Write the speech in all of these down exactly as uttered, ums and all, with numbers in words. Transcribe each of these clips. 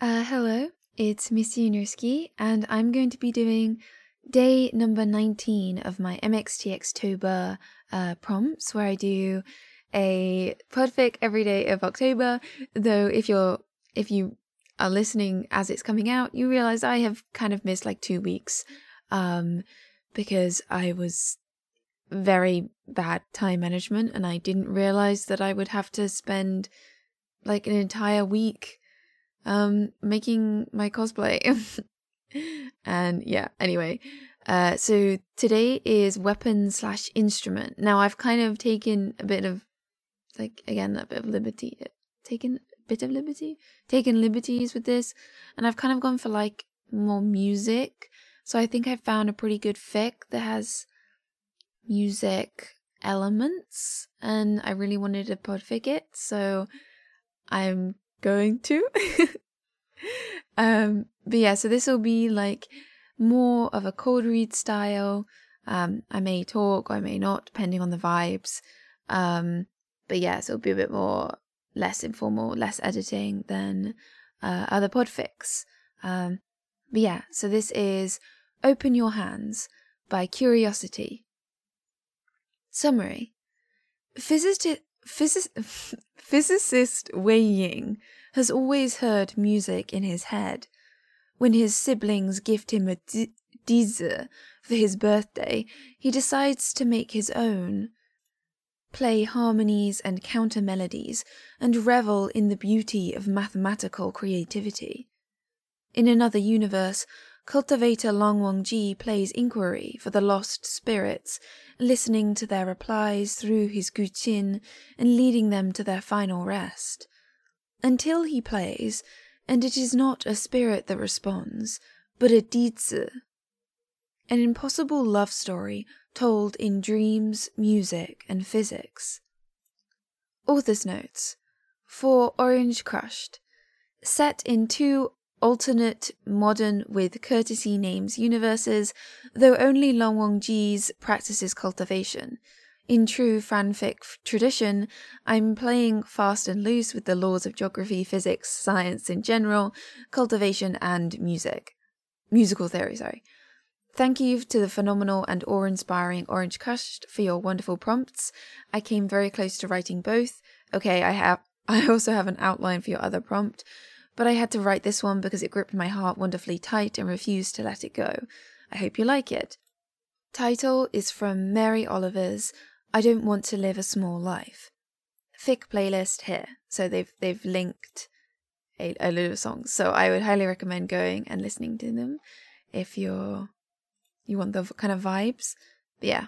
Uh, hello, it's Missy Nurski, and I'm going to be doing day number nineteen of my M X T Xtober uh, prompts, where I do a podfic every day of October. Though, if you're if you are listening as it's coming out, you realize I have kind of missed like two weeks, um, because I was very bad time management, and I didn't realize that I would have to spend like an entire week um making my cosplay. And yeah, anyway, uh so today is weapon slash instrument. Now I've kind of taken a bit of like again a bit of liberty taken a bit of liberty taken liberties with this, and I've kind of gone for like more music. So I think I found a pretty good fic that has music elements, and I really wanted to podfic it, so I'm going to. um but yeah, so this will be like more of a cold read style. um I may talk or I may not, depending on the vibes. Um but yeah, so it'll be a bit more less informal, less editing than uh, other podfics. Um but yeah, so this is Open Your Hands by Curiosity. Summary. Physicist, physic, physicist Wei Ying has always heard music in his head. When his siblings gift him a dizi for his birthday, he decides to make his own, play harmonies and counter melodies, and revel in the beauty of mathematical creativity. In another universe, cultivator Long Wangji plays inquiry for the lost spirits, listening to their replies through his guqin and leading them to their final rest. Until he plays, and it is not a spirit that responds, but a dizi. An impossible love story told in dreams, music, and physics. Author's notes. For Orange Crushed. Set in two alternate modern with courtesy names universes, though only Long Wangji's practices cultivation. In true fanfic tradition, I'm playing fast and loose with the laws of geography, physics, science in general, cultivation, and music. Musical theory, sorry. Thank you to the phenomenal and awe-inspiring Orange Crushed for your wonderful prompts. I came very close to writing both. Okay, I have. I also have an outline for your other prompt, but I had to write this one because it gripped my heart wonderfully tight and refused to let it go. I hope you like it. Title is from Mary Oliver's I Don't Want to Live a Small Life. Fic playlist here. So they've they've linked a, a load of songs. So I would highly recommend going and listening to them if you're you want the kind of vibes. But yeah.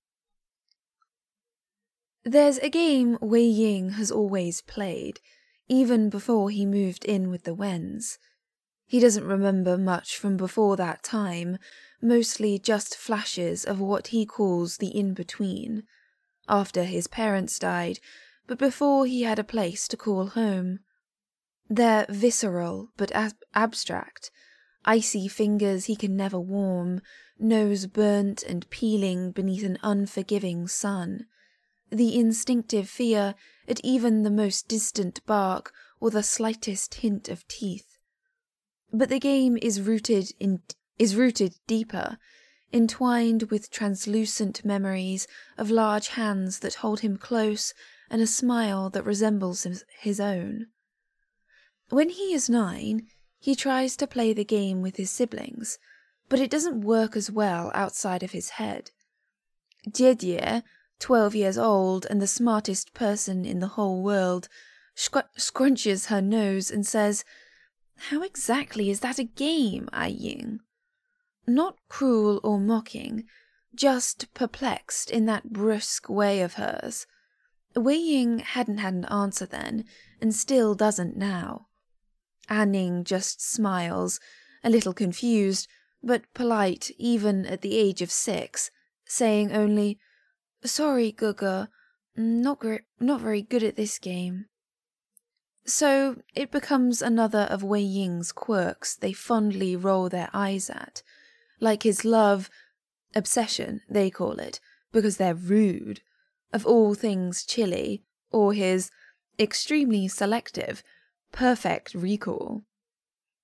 There's a game Wei Ying has always played, even before he moved in with the Wens. He doesn't remember much from before that time, mostly just flashes of what he calls the in-between, after his parents died, but before he had a place to call home. They're visceral but ab- abstract, icy fingers he can never warm, nose burnt and peeling beneath an unforgiving sun. The instinctive fear at even the most distant bark or the slightest hint of teeth. But the game is rooted in is rooted deeper, entwined with translucent memories of large hands that hold him close and a smile that resembles his own. When he is nine, he tries to play the game with his siblings, but it doesn't work as well outside of his head. Jiejie, twelve years old and the smartest person in the whole world, scr- scrunches her nose and says, "How exactly is that a game, Ai Ying?" Not cruel or mocking, just perplexed in that brusque way of hers. Wei Ying hadn't had an answer then, and still doesn't now. Anning just smiles, a little confused, but polite even at the age of six, saying only, "Sorry, Guga, not gr- not very good at this game." So it becomes another of Wei Ying's quirks they fondly roll their eyes at, like his love, obsession they call it, because they're rude, of all things chilly, or his extremely selective, perfect recall.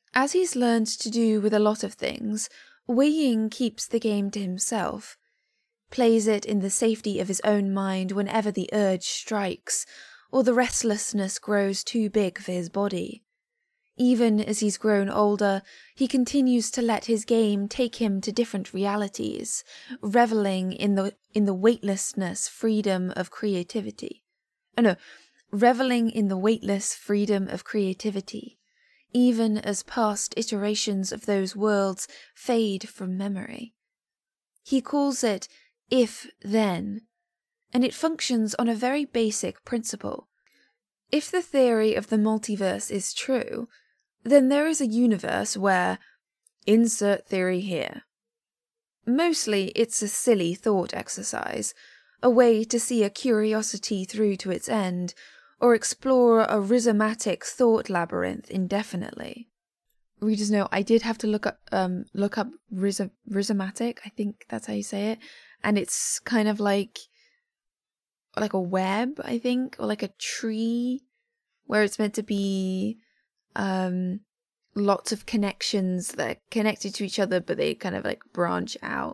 As he's learned to do with a lot of things, Wei Ying keeps the game to himself, plays it in the safety of his own mind whenever the urge strikes, or the restlessness grows too big for his body. Even as he's grown older, he continues to let his game take him to different realities, reveling in the in the weightlessness freedom of creativity. Oh no, reveling in the weightless freedom of creativity, even as past iterations of those worlds fade from memory. He calls it if-then, and it functions on a very basic principle. If the theory of the multiverse is true, then there is a universe where, insert theory here. Mostly it's a silly thought exercise, a way to see a curiosity through to its end, or explore a rhizomatic thought labyrinth indefinitely. Readers know I did have to look up um look up rhizo- rhizomatic, I think that's how you say it, and it's kind of like like a web, I think, or like a tree, where it's meant to be um lots of connections that are connected to each other, but they kind of like branch out.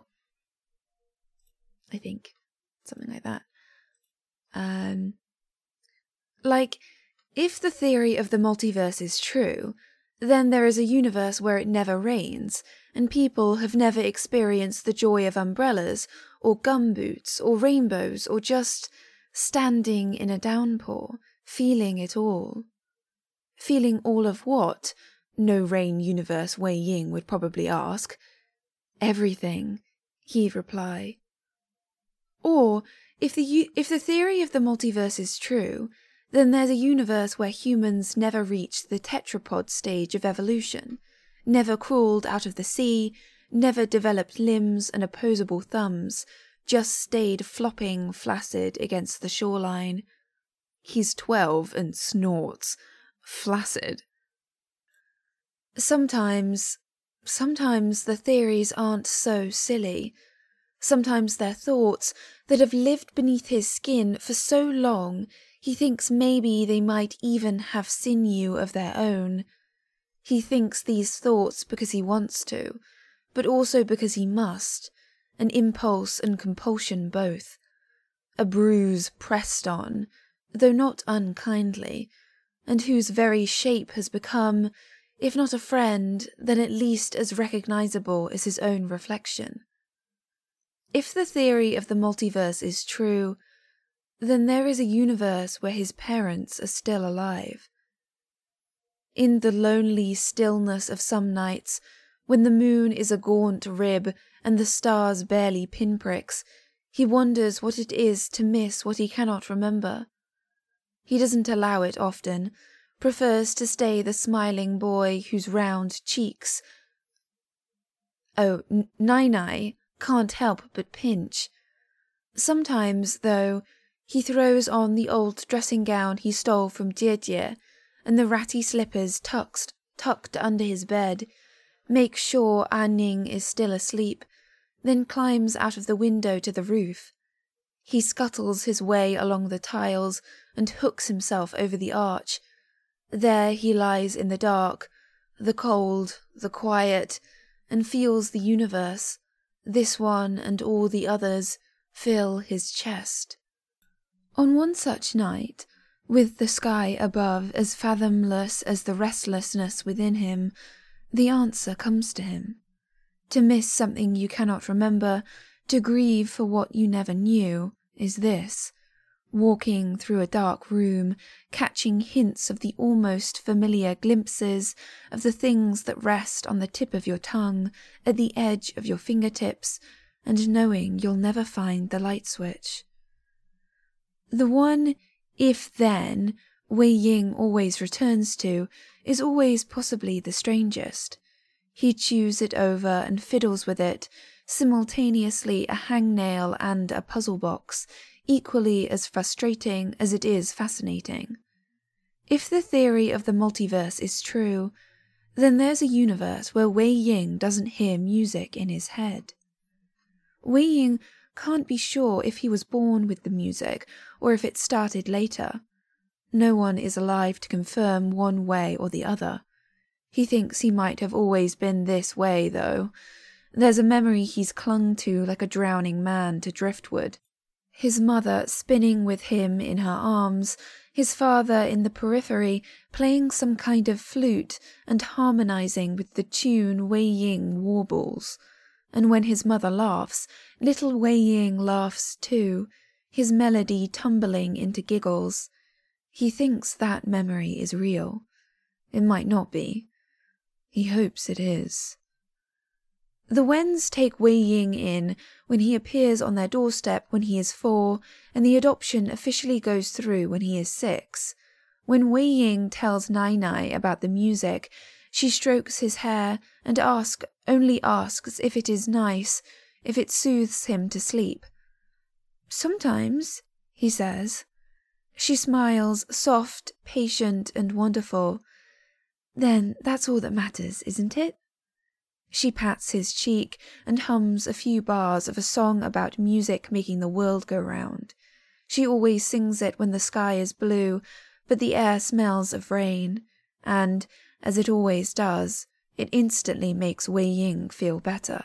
I think something like that. Um, like if the theory of the multiverse is true, then there is a universe where it never rains, and people have never experienced the joy of umbrellas, or gumboots, or rainbows, or just standing in a downpour, feeling it all. Feeling all of what? No rain universe Wei Ying would probably ask. Everything, he'd reply. Or, if the if the theory of the multiverse is true, then there's a universe where humans never reached the tetrapod stage of evolution, never crawled out of the sea, never developed limbs and opposable thumbs, just stayed flopping flaccid against the shoreline. He's twelve and snorts. Flaccid. Sometimes, sometimes the theories aren't so silly. Sometimes they're thoughts that have lived beneath his skin for so long he thinks maybe they might even have sinew of their own. He thinks these thoughts because he wants to, but also because he must, an impulse and compulsion both. A bruise pressed on, though not unkindly, and whose very shape has become, if not a friend, then at least as recognizable as his own reflection. If the theory of the multiverse is true, then there is a universe where his parents are still alive. In the lonely stillness of some nights, when the moon is a gaunt rib and the stars barely pinpricks, he wonders what it is to miss what he cannot remember. He doesn't allow it often, prefers to stay the smiling boy whose round cheeks, oh, Nai-Nai, can't help but pinch. Sometimes, though, he throws on the old dressing gown he stole from Jie-Jie and the ratty slippers tucked, tucked under his bed, makes sure An Ning is still asleep, then climbs out of the window to the roof. He scuttles his way along the tiles and hooks himself over the arch. There he lies in the dark, the cold, the quiet, and feels the universe, this one and all the others, fill his chest. On one such night, with the sky above as fathomless as the restlessness within him, the answer comes to him. To miss something you cannot remember, to grieve for what you never knew, is this: walking through a dark room, catching hints of the almost familiar glimpses of the things that rest on the tip of your tongue, at the edge of your fingertips, and knowing you'll never find the light switch. The one if-then Wei Ying always returns to is always possibly the strangest. He chews it over and fiddles with it, simultaneously a hangnail and a puzzle box, equally as frustrating as it is fascinating. If the theory of the multiverse is true, then there's a universe where Wei Ying doesn't hear music in his head. Wei Ying can't be sure if he was born with the music or if it started later. No one is alive to confirm one way or the other. He thinks he might have always been this way, though. There's a memory he's clung to like a drowning man to driftwood. His mother spinning with him in her arms, his father in the periphery playing some kind of flute and harmonizing with the tune Wei Ying warbles. And when his mother laughs, little Wei Ying laughs too, his melody tumbling into giggles. He thinks that memory is real. It might not be. He hopes it is. The Wens take Wei Ying in when he appears on their doorstep when he is four, and the adoption officially goes through when he is six. When Wei Ying tells Nai Nai about the music, she strokes his hair and asks, only asks if it is nice, if it soothes him to sleep. Sometimes, he says. She smiles, soft, patient, and wonderful. Then that's all that matters, isn't it? She pats his cheek and hums a few bars of a song about music making the world go round. She always sings it when the sky is blue, but the air smells of rain, and, as it always does, it instantly makes Wei Ying feel better.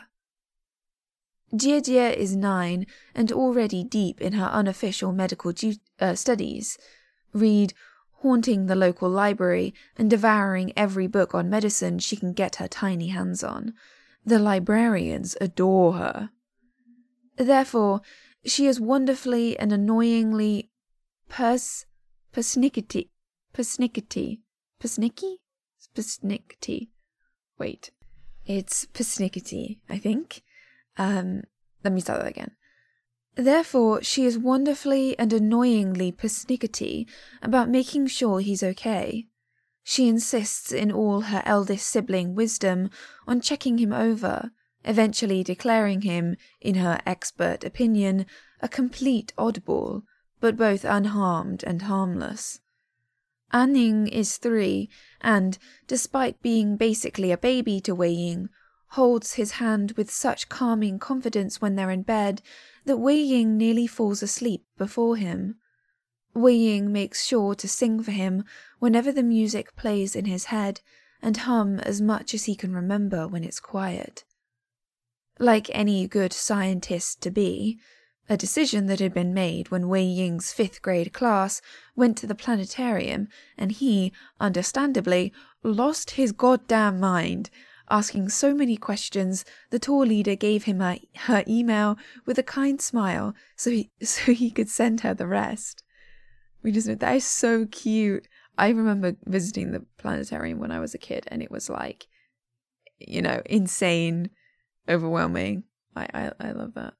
Jie Jie is nine and already deep in her unofficial medical du- uh, studies. Read haunting the local library and devouring every book on medicine she can get her tiny hands on. The librarians adore her. Therefore, she is wonderfully and annoyingly pers... persnickety... persnickety... persnicky? Persnickety. Wait. It's persnickety, I think. Um, let me start that again. Therefore, she is wonderfully and annoyingly persnickety about making sure he's okay. She insists in all her eldest sibling wisdom on checking him over, eventually declaring him, in her expert opinion, a complete oddball, but both unharmed and harmless. Anning is three, and, despite being basically a baby to Wei Ying, holds his hand with such calming confidence when they're in bed that Wei Ying nearly falls asleep before him. Wei Ying makes sure to sing for him whenever the music plays in his head, and hum as much as he can remember when it's quiet. Like any good scientist to be, a decision that had been made when Wei Ying's fifth grade class went to the planetarium and he, understandably, lost his goddamn mind, asking so many questions, the tour leader gave him a, her email with a kind smile so he, so he could send her the rest. We just know that is so cute. I remember visiting the planetarium when I was a kid and it was like, you know, insane, overwhelming. I, I, I love that.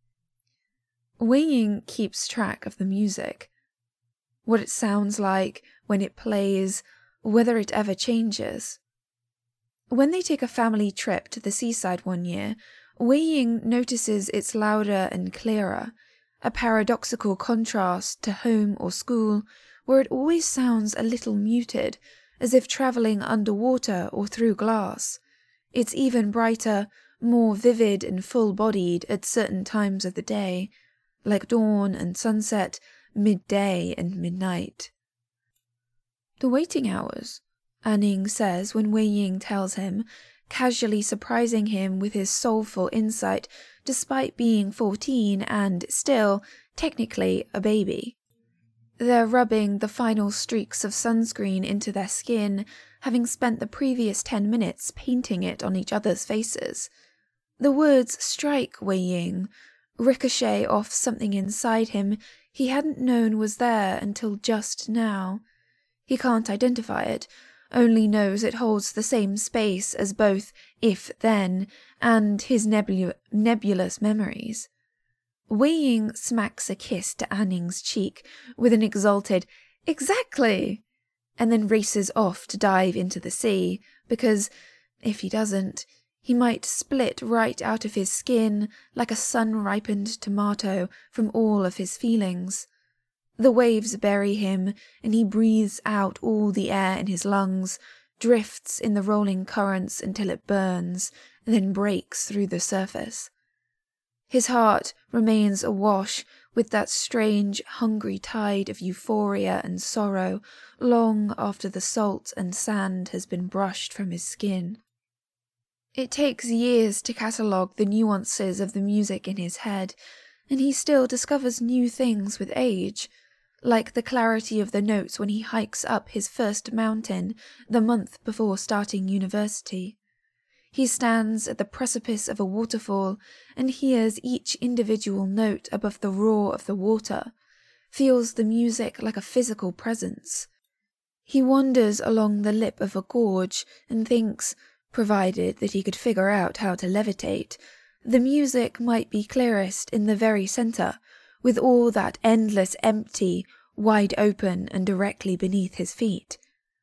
Wei Ying keeps track of the music. What it sounds like when it plays, whether it ever changes. When they take a family trip to the seaside one year, Wei Ying notices it's louder and clearer, a paradoxical contrast to home or school, where it always sounds a little muted, as if travelling underwater or through glass. It's even brighter, more vivid and full-bodied at certain times of the day, like dawn and sunset, midday and midnight. The waiting hours, Anning says when Wei Ying tells him, casually surprising him with his soulful insight despite being fourteen and still, technically, a baby. They're rubbing the final streaks of sunscreen into their skin, having spent the previous ten minutes painting it on each other's faces. The words strike Wei Ying, ricochet off something inside him he hadn't known was there until just now. He can't identify it, only knows it holds the same space as both If Then and his nebul- nebulous memories. Wei Ying smacks a kiss to Anning's cheek with an exalted, "Exactly!" and then races off to dive into the sea, because, if he doesn't, he might split right out of his skin like a sun-ripened tomato from all of his feelings. The waves bury him, and he breathes out all the air in his lungs, drifts in the rolling currents until it burns, and then breaks through the surface. His heart remains awash with that strange, hungry tide of euphoria and sorrow long after the salt and sand has been brushed from his skin. It takes years to catalogue the nuances of the music in his head, and he still discovers new things with age, like the clarity of the notes when he hikes up his first mountain the month before starting university. He stands at the precipice of a waterfall and hears each individual note above the roar of the water, feels the music like a physical presence. He wanders along the lip of a gorge and thinks, provided that he could figure out how to levitate, the music might be clearest in the very centre, with all that endless empty, wide open and directly beneath his feet.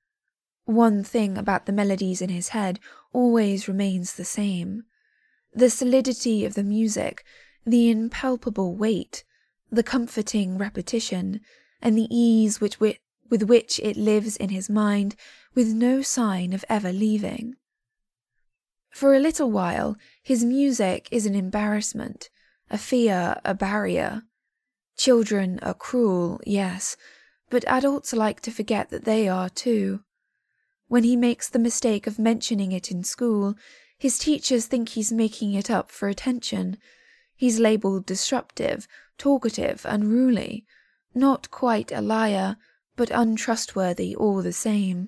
One thing about the melodies in his head always remains the same. The solidity of the music, the impalpable weight, the comforting repetition, and the ease with which, with which it lives in his mind with no sign of ever leaving. For a little while, his music is an embarrassment, a fear, a barrier. Children are cruel, yes, but adults like to forget that they are too. When he makes the mistake of mentioning it in school, his teachers think he's making it up for attention. He's labelled disruptive, talkative, unruly, not quite a liar, but untrustworthy all the same.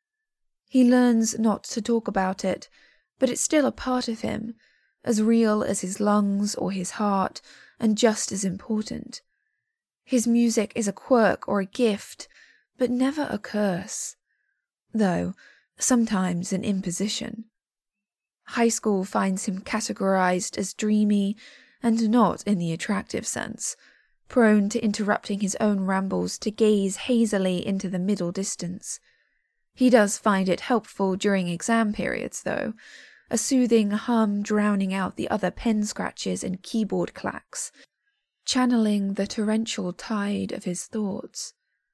He learns not to talk about it, but it's still a part of him, as real as his lungs or his heart, and just as important. His music is a quirk or a gift, but never a curse, though sometimes an imposition. High school finds him categorized as dreamy, and not in the attractive sense, prone to interrupting his own rambles to gaze hazily into the middle distance. He does find it helpful during exam periods, though, a soothing hum drowning out the other pen scratches and keyboard clacks, channeling the torrential tide of his thoughts.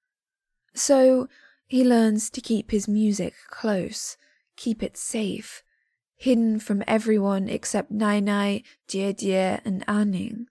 So he learns to keep his music close, keep it safe, hidden from everyone except Nai Nai, Jie Jie, and Aning.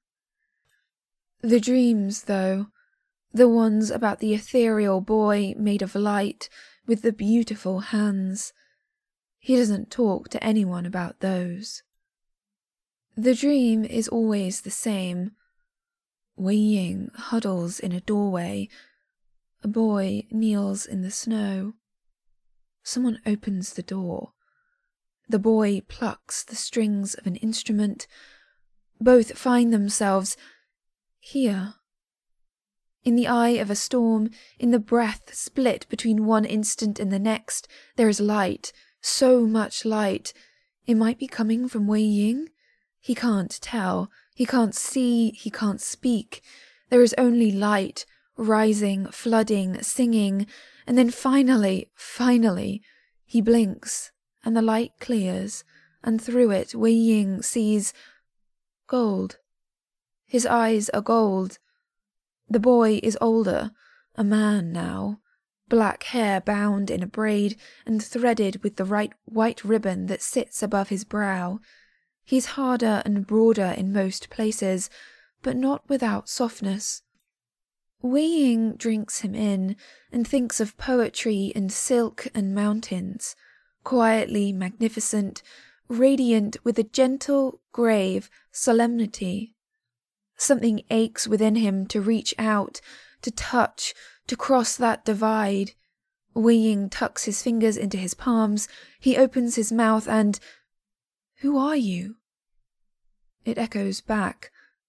The dreams, though, the ones about the ethereal boy made of light with the beautiful hands, he doesn't talk to anyone about those. The dream is always the same. Wei Ying huddles in a doorway. A boy kneels in the snow. Someone opens the door. The boy plucks the strings of an instrument. Both find themselves here. In the eye of a storm, in the breath split between one instant and the next, there is light, so much light. It might be coming from Wei Ying. He can't tell. He can't see. He can't speak. There is only light, rising, flooding, singing, and then finally, finally, he blinks, and the light clears, and through it Wei Ying sees gold. His eyes are gold. The boy is older, a man now, black hair bound in a braid and threaded with the right white ribbon that sits above his brow. He's harder and broader in most places, but not without softness. Wei Ying drinks him in and thinks of poetry and silk and mountains, quietly magnificent, radiant with a gentle, grave solemnity. Something aches within him to reach out, to touch, to cross that divide. Wei Ying tucks his fingers into his palms, he opens his mouth and... Who are you? It echoes back.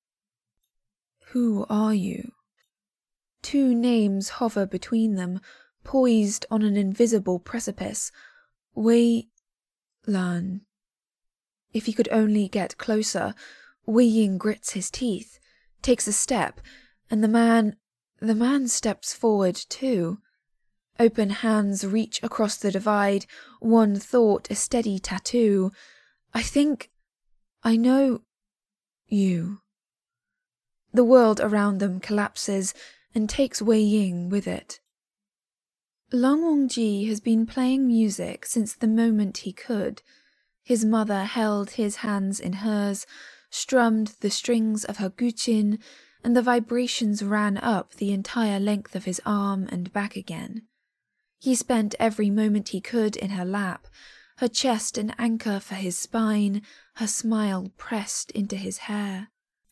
Who are you? Two names hover between them, poised on an invisible precipice. Wei Lan. If he could only get closer, Wei Ying grits his teeth, takes a step, and the man, the man steps forward too. Open hands reach across the divide, one thought a steady tattoo. I think I know you. The world around them collapses and takes Wei Ying with it. Lang Wangji has been playing music since the moment he could. His mother held his hands in hers, strummed the strings of her guqin, and the vibrations ran up the entire length of his arm and back again. He spent every moment he could in her lap, her chest an anchor for his spine, her smile pressed into his hair.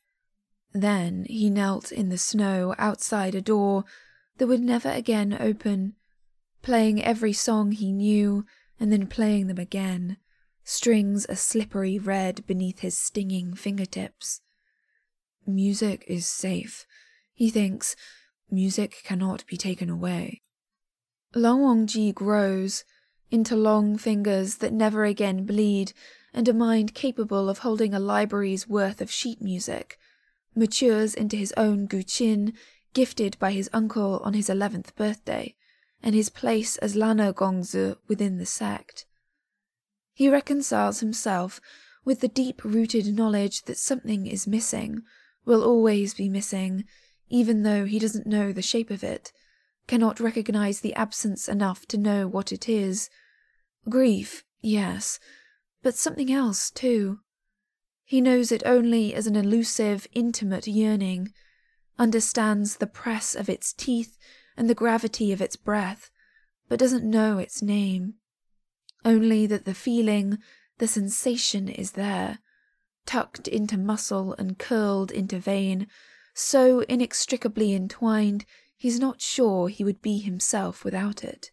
Then he knelt in the snow outside a door that would never again open, playing every song he knew and then playing them again, strings a slippery red beneath his stinging fingertips. Music is safe, he thinks. Music cannot be taken away. Lan Wangji grows into long fingers that never again bleed, and a mind capable of holding a library's worth of sheet music, matures into his own guqin, gifted by his uncle on his eleventh birthday, and his place as Lana Gongzi within the sect. He reconciles himself with the deep-rooted knowledge that something is missing, will always be missing, even though he doesn't know the shape of it, cannot recognize the absence enough to know what it is. Grief, yes, but something else too. He knows it only as an elusive, intimate yearning, understands the press of its teeth and the gravity of its breath, but doesn't know its name. Only that the feeling, the sensation is there, tucked into muscle and curled into vein, so inextricably entwined he's not sure he would be himself without it.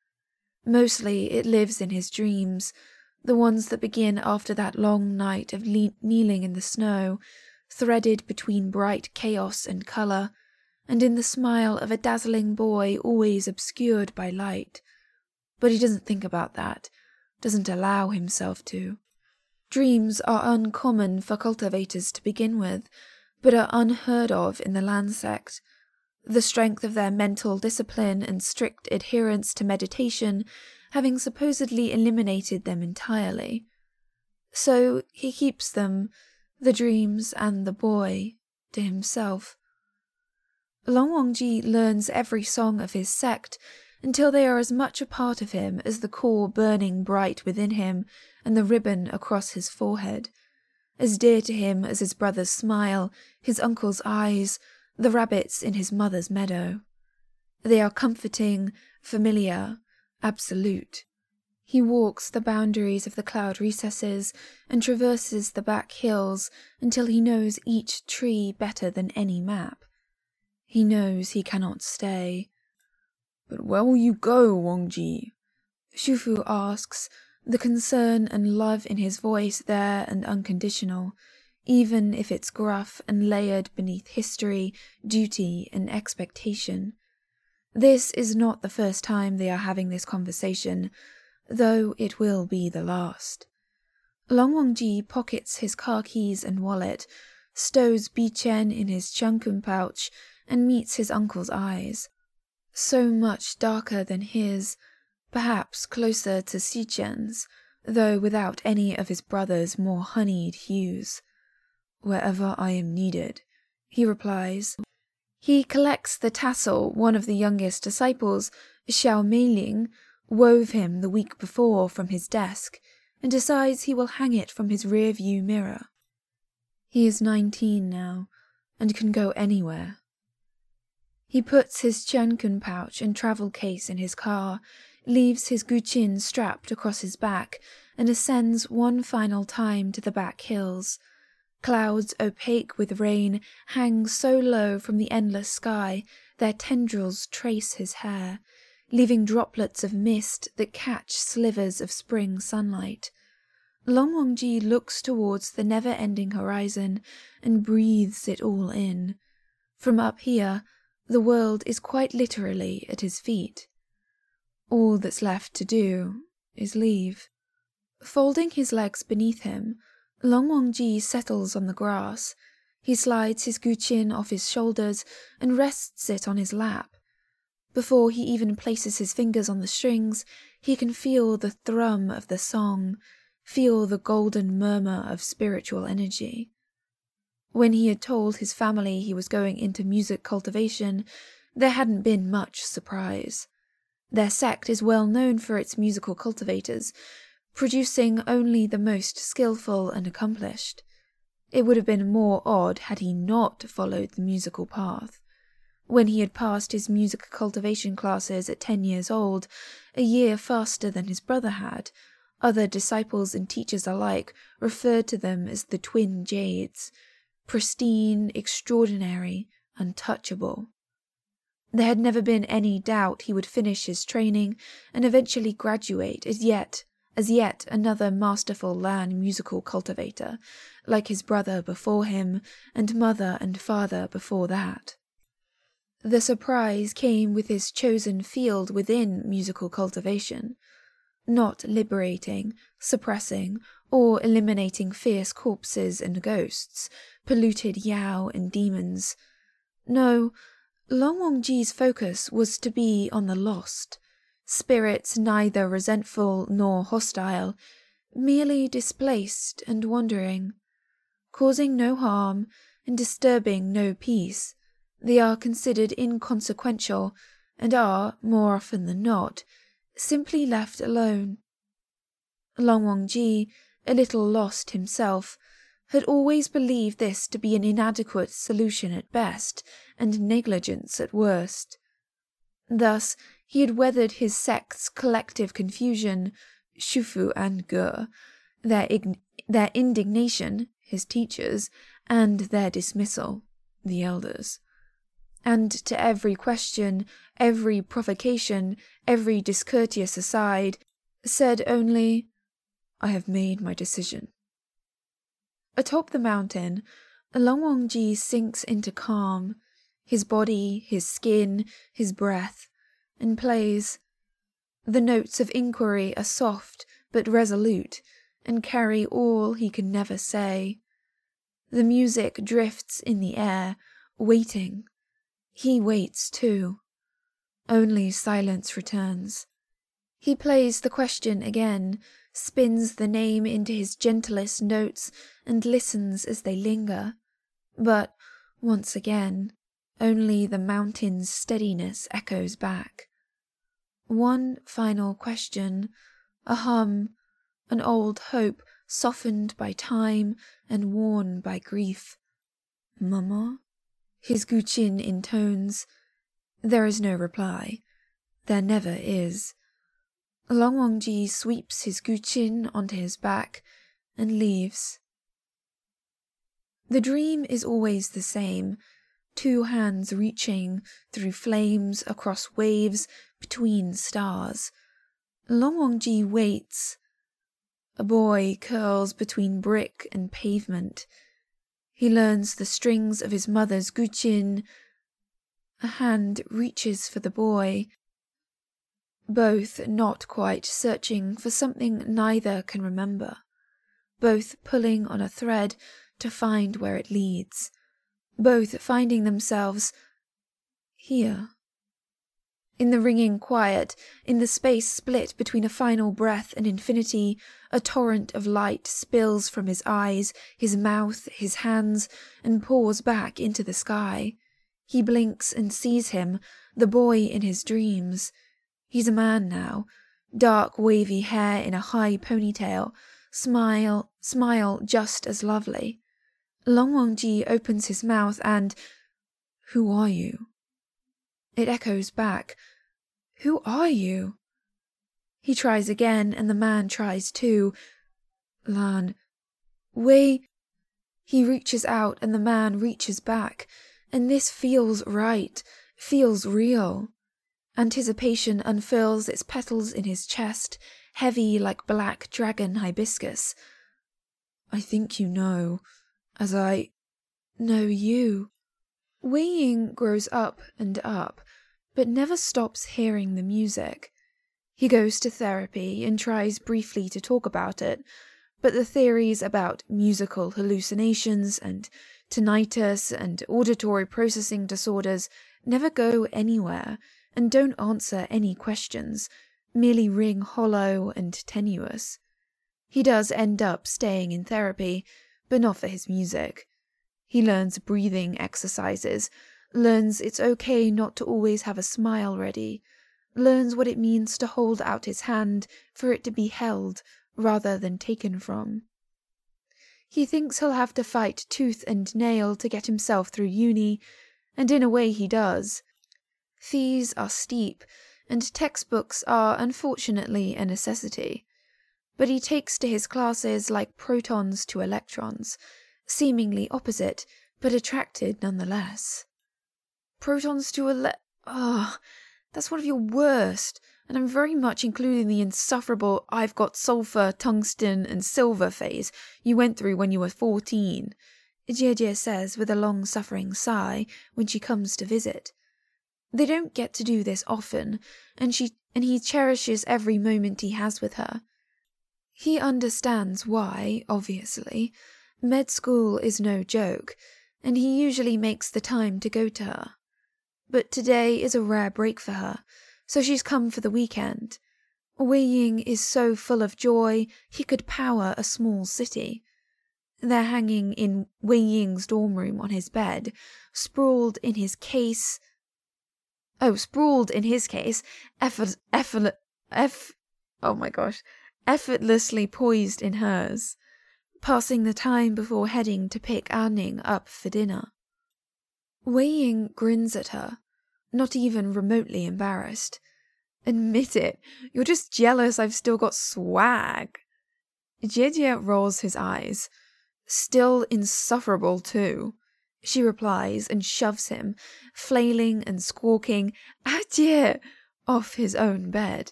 Mostly it lives in his dreams, the ones that begin after that long night of le- kneeling in the snow, threaded between bright chaos and colour, and in the smile of a dazzling boy always obscured by light. But he doesn't think about that, doesn't allow himself to. Dreams are uncommon for cultivators to begin with, but are unheard of in the Lan sect. The strength of their mental discipline and strict adherence to meditation having supposedly eliminated them entirely. So he keeps them, the dreams and the boy, to himself. Lan Wangji learns every song of his sect until they are as much a part of him as the core burning bright within him and the ribbon across his forehead, as dear to him as his brother's smile, his uncle's eyes, the rabbits in his mother's meadow. They are comforting, familiar, absolute. He walks the boundaries of the cloud recesses and traverses the back hills until he knows each tree better than any map. He knows he cannot stay. "But where will you go, Wangji?" Shufu asks, the concern and love in his voice there and unconditional, even if it's gruff and layered beneath history, duty, and expectation. This is not the first time they are having this conversation, though it will be the last. Lan Wangji pockets his car keys and wallet, stows Bichen in his chunkun pouch, and meets his uncle's eyes. So much darker than his, perhaps closer to Xichen's, though without any of his brother's more honeyed hues. "Wherever I am needed," he replies. He collects the tassel one of the youngest disciples, Xiao Meiling, wove him the week before from his desk, and decides he will hang it from his rear-view mirror. He is nineteen now, and can go anywhere. He puts his chunkun pouch and travel case in his car, leaves his guqin strapped across his back, and ascends one final time to the back hills. Clouds opaque with rain hang so low from the endless sky their tendrils trace his hair, leaving droplets of mist that catch slivers of spring sunlight. Lan Wangji looks towards the never-ending horizon and breathes it all in. From up here, the world is quite literally at his feet. All that's left to do is leave. Folding his legs beneath him, Lan Wangji settles on the grass. He slides his guqin off his shoulders and rests it on his lap. Before he even places his fingers on the strings, he can feel the thrum of the song, feel the golden murmur of spiritual energy. When he had told his family he was going into music cultivation, there hadn't been much surprise. Their sect is well known for its musical cultivators, producing only the most skillful and accomplished. It would have been more odd had he not followed the musical path. When he had passed his music cultivation classes at ten years old, a year faster than his brother had, other disciples and teachers alike referred to them as the twin jades, pristine, extraordinary, untouchable. There had never been any doubt he would finish his training and eventually graduate as yet as yet another masterful land musical cultivator, like his brother before him and mother and father before that. The surprise came with his chosen field within musical cultivation, not liberating, suppressing, or eliminating fierce corpses and ghosts, polluted Yao and demons. No, Long Wangji's focus was to be on the lost, spirits neither resentful nor hostile, merely displaced and wandering. Causing no harm and disturbing no peace, they are considered inconsequential and are, more often than not, simply left alone. Long Wangji, a little lost himself, had always believed this to be an inadequate solution at best and negligence at worst. Thus, he had weathered his sect's collective confusion, Shufu and Ge, their, ign- their indignation, his teachers, and their dismissal, the elders. And to every question, every provocation, every discourteous aside, said only, "I have made my decision." Atop the mountain, Long Wangji sinks into calm, his body, his skin, his breath, and plays. The notes of inquiry are soft but resolute, and carry all he can never say. The music drifts in the air, waiting. He waits too. Only silence returns. He plays the question again, spins the name into his gentlest notes, and listens as they linger. But, once again, only the mountain's steadiness echoes back. One final question, a hum, an old hope softened by time and worn by grief. "Mama?" His Guqin intones. There is no reply. There never is. Long Wangji sweeps his Guqin onto his back and leaves. The dream is always the same, two hands reaching through flames across waves between stars. Long Wangji waits. A boy curls between brick and pavement. He learns the strings of his mother's Guqin. A hand reaches for the boy. Both not quite searching for something neither can remember. Both pulling on a thread to find where it leads. Both finding themselves here. In the ringing quiet, in the space split between a final breath and infinity, a torrent of light spills from his eyes, his mouth, his hands, and pours back into the sky. He blinks and sees him, the boy in his dreams. He's a man now, dark wavy hair in a high ponytail, smile, smile just as lovely. Long Wangji opens his mouth and, "Who are you?" It echoes back, "Who are you?" He tries again, and the man tries too. "Lan, Wei..." He reaches out, and the man reaches back, and this feels right, feels real. Anticipation unfurls its petals in his chest, heavy like black dragon hibiscus. "I think you know, as I know you." Wei Ying grows up and up, but never stops hearing the music. He goes to therapy and tries briefly to talk about it, but the theories about musical hallucinations and tinnitus and auditory processing disorders never go anywhere and don't answer any questions, merely ring hollow and tenuous. He does end up staying in therapy, but not for his music. He learns breathing exercises, learns it's okay not to always have a smile ready, learns what it means to hold out his hand for it to be held rather than taken from. He thinks he'll have to fight tooth and nail to get himself through uni, and in a way he does. Fees are steep, and textbooks are unfortunately a necessity. But he takes to his classes like protons to electrons, seemingly opposite, but attracted nonetheless. Protons to ele- Oh, that's one of your worst, and I'm very much including the insufferable I've got sulfur, tungsten, and silver phase you went through when you were fourteen, Jiejie says with a long-suffering sigh when she comes to visit. They don't get to do this often, and she and he cherishes every moment he has with her. He understands why, obviously. Med school is no joke, and he usually makes the time to go to her. But today is a rare break for her, so she's come for the weekend. Wei Ying is so full of joy he could power a small city. They're hanging in Wei Ying's dorm room on his bed, sprawled in his case... Oh, sprawled in his case, effort... effort... eff... Oh my gosh... effortlessly poised in hers, passing the time before heading to pick Anning up for dinner. Wei Ying grins at her, not even remotely embarrassed. Admit it, you're just jealous I've still got swag. Jiejie rolls his eyes. Still insufferable too, she replies and shoves him, flailing and squawking, adieu, off his own bed.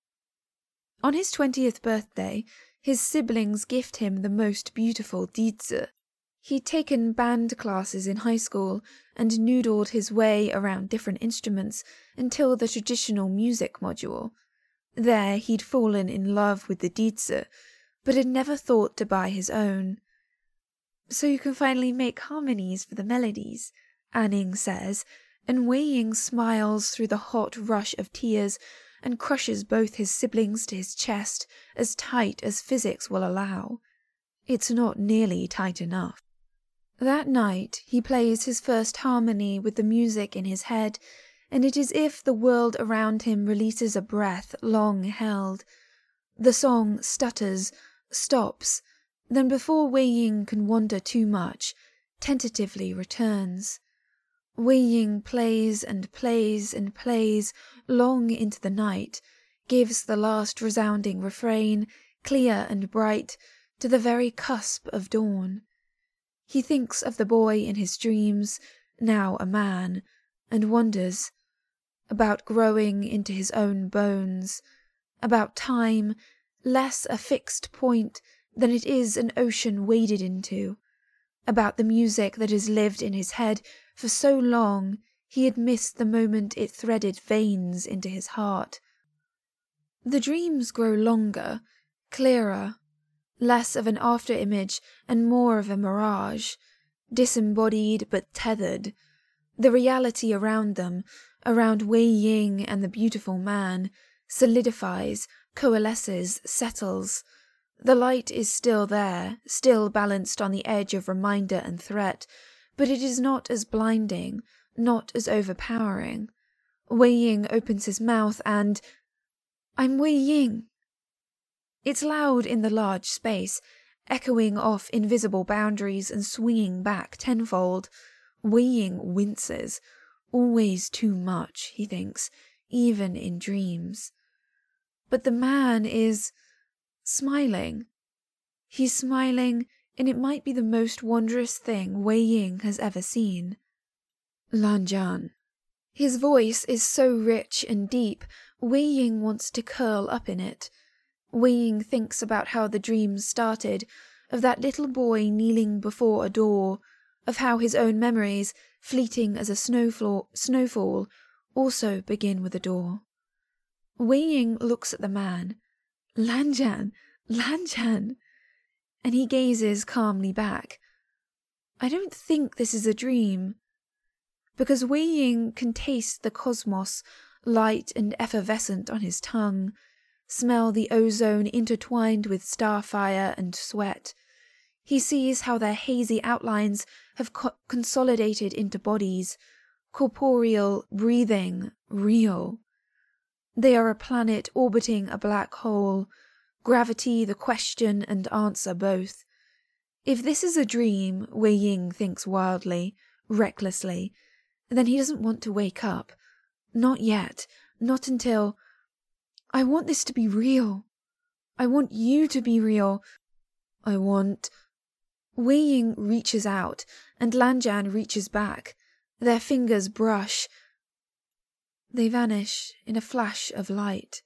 On his twentieth birthday, his siblings gift him the most beautiful dizi. He'd taken band classes in high school and noodled his way around different instruments until the traditional music module. There he'd fallen in love with the dizi, but had never thought to buy his own. So you can finally make harmonies for the melodies, Anning says, and Wei Ying smiles through the hot rush of tears and crushes both his siblings to his chest as tight as physics will allow. It's not nearly tight enough. That night he plays his first harmony with the music in his head, and it is as if the world around him releases a breath long held. The song stutters, stops, then before Wei Ying can wander too much, tentatively returns. Wei Ying plays and plays and plays long into the night, gives the last resounding refrain, clear and bright, to the very cusp of dawn. He thinks of the boy in his dreams, now a man, and wonders about growing into his own bones, about time, less a fixed point than it is an ocean waded into, about the music that has lived in his head for so long he had missed the moment it threaded veins into his heart. The dreams grow longer, clearer, less of an after-image and more of a mirage, disembodied but tethered. The reality around them, around Wei Ying and the beautiful man, solidifies, coalesces, settles. The light is still there, still balanced on the edge of reminder and threat, but it is not as blinding, not as overpowering. Wei Ying opens his mouth and... I'm Wei Ying. It's loud in the large space, echoing off invisible boundaries and swinging back tenfold. Wei Ying winces. Always too much, he thinks, even in dreams. But the man is... smiling. He's smiling, and it might be the most wondrous thing Wei Ying has ever seen. Lanjian. His voice is so rich and deep, Wei Ying wants to curl up in it. Wei Ying thinks about how the dream started, of that little boy kneeling before a door, of how his own memories, fleeting as a snowfall, snowfall, also begin with a door. Wei Ying looks at the man. Lanjian, Lanjian, and he gazes calmly back. I don't think this is a dream. Because Wei Ying can taste the cosmos, light and effervescent on his tongue, smell the ozone intertwined with starfire and sweat. He sees how their hazy outlines have co- consolidated into bodies, corporeal, breathing, real. They are a planet orbiting a black hole, gravity the question and answer both. If this is a dream, Wei Ying thinks wildly, recklessly, then he doesn't want to wake up. Not yet. Not until... I want this to be real. I want you to be real. I want... Wei Ying reaches out, and Lanjian reaches back. Their fingers brush. They vanish in a flash of light.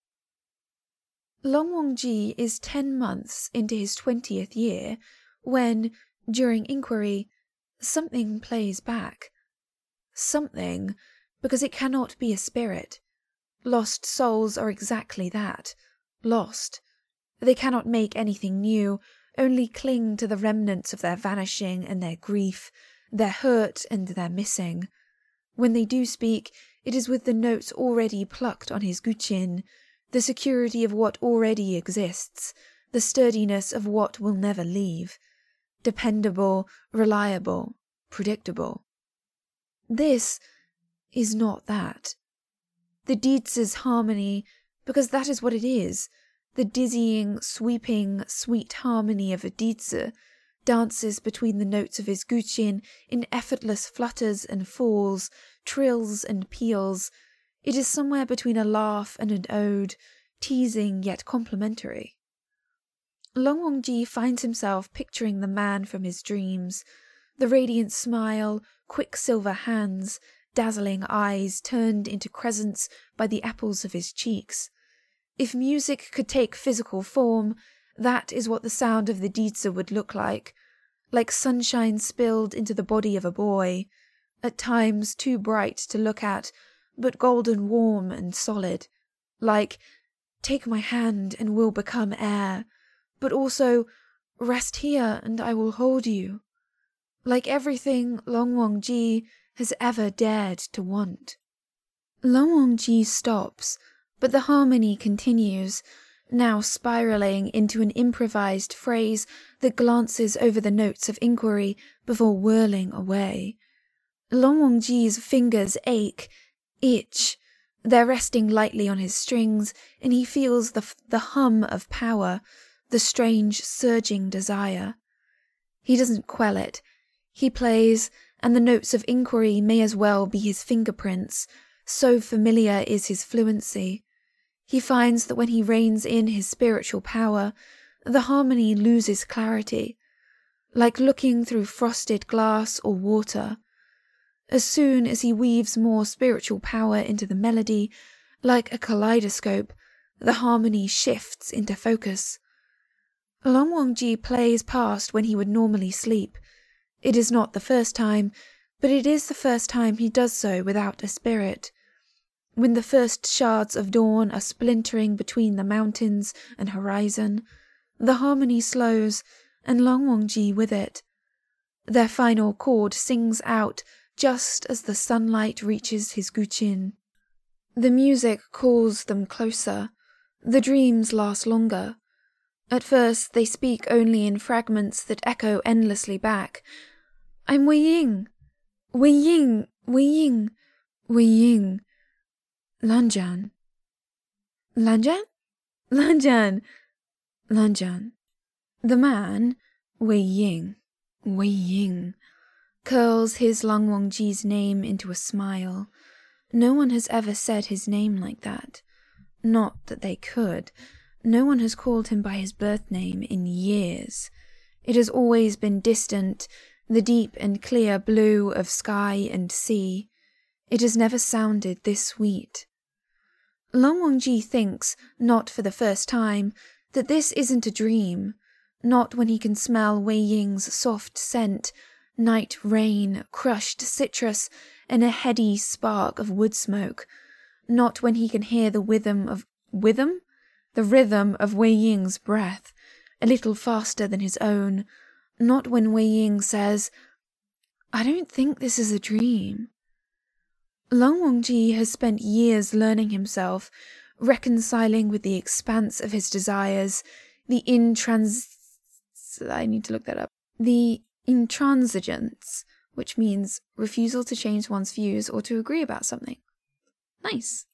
Long Wangji is ten months into his twentieth year when, during inquiry, something plays back. Something, because it cannot be a spirit. Lost souls are exactly that. Lost. They cannot make anything new, only cling to the remnants of their vanishing and their grief, their hurt and their missing. When they do speak, it is with the notes already plucked on his guqin, the security of what already exists, the sturdiness of what will never leave. Dependable, reliable, predictable. This is not that. The Dietze's harmony, because that is what it is, the dizzying, sweeping, sweet harmony of a Dietze, dances between the notes of his guqin in effortless flutters and falls, trills and peals. It is somewhere between a laugh and an ode, teasing yet complimentary. Long Wangji finds himself picturing the man from his dreams, the radiant smile, quick silver hands, dazzling eyes turned into crescents by the apples of his cheeks. If music could take physical form, that is what the sound of the Dietze would look like, like sunshine spilled into the body of a boy, at times too bright to look at, but golden warm and solid, like, take my hand and we'll become air, but also, rest here and I will hold you, like everything Long Wangji has ever dared to want. Long Wangji stops, but the harmony continues, now spiraling into an improvised phrase that glances over the notes of inquiry before whirling away. Long Wangji's fingers ache, itch. They're resting lightly on his strings, and he feels the, the hum of power, the strange surging desire. He doesn't quell it. He plays, and the notes of inquiry may as well be his fingerprints, so familiar is his fluency. He finds that when he reins in his spiritual power, the harmony loses clarity, like looking through frosted glass or water. As soon as he weaves more spiritual power into the melody, like a kaleidoscope, the harmony shifts into focus. Long Wangji plays past when he would normally sleep. It is not the first time, but it is the first time he does so without a spirit. When the first shards of dawn are splintering between the mountains and horizon, the harmony slows, and Long Wangji with it. Their final chord sings out just as the sunlight reaches his guqin. The music calls them closer. The dreams last longer. At first they speak only in fragments that echo endlessly back. I'm Wei Ying. Wei Ying. Wei Ying. Wei Ying. Lanjian. Lanjian? Lanjian. Lanjian. The man, Wei Ying. Wei Ying. Curls his Long Wangji's name into a smile. No one has ever said his name like that. Not that they could. No one has called him by his birth name in years. It has always been distant, the deep and clear blue of sky and sea. It has never sounded this sweet. Long Wangji thinks, not for the first time, that this isn't a dream, not when he can smell Wei Ying's soft scent, night rain, crushed citrus, and a heady spark of wood smoke, not when he can hear the rhythm of... Rhythm? The rhythm of Wei Ying's breath, a little faster than his own, not when Wei Ying says, I don't think this is a dream. Long Wangji has spent years learning himself, reconciling with the expanse of his desires, the intrans... I need to look that up. The intransigence, which means refusal to change one's views or to agree about something. Nice.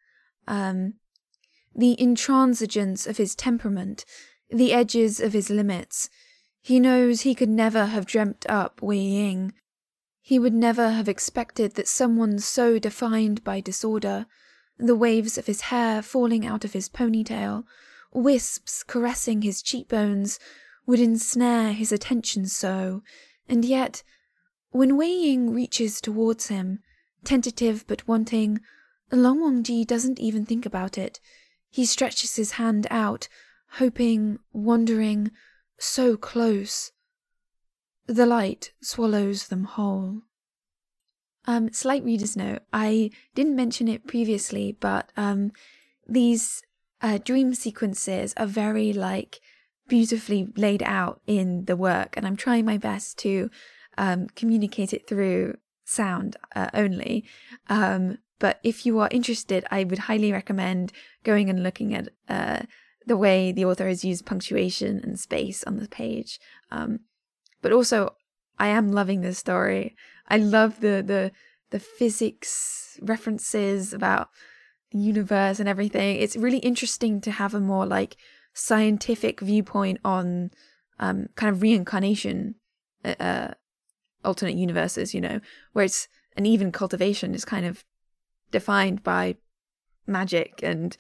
Um, the intransigence of his temperament, the edges of his limits. He knows he could never have dreamt up Wei Ying. He would never have expected that someone so defined by disorder, the waves of his hair falling out of his ponytail, wisps caressing his cheekbones, would ensnare his attention so, and yet, when Wei Ying reaches towards him, tentative but wanting, Long Wangji doesn't even think about it. He stretches his hand out, hoping, wondering, so close. The light swallows them whole. Um, slight reader's note. I didn't mention it previously, but um, these uh, dream sequences are very, like, beautifully laid out in the work, and I'm trying my best to um, communicate it through sound uh, only. Um, but if you are interested, I would highly recommend going and looking at uh, the way the author has used punctuation and space on the page. Um, but also, I am loving this story. I love the the the physics references about the universe and everything. It's really interesting to have a more like scientific viewpoint on um, kind of reincarnation, uh, alternate universes, you know, where it's an even cultivation is kind of defined by magic and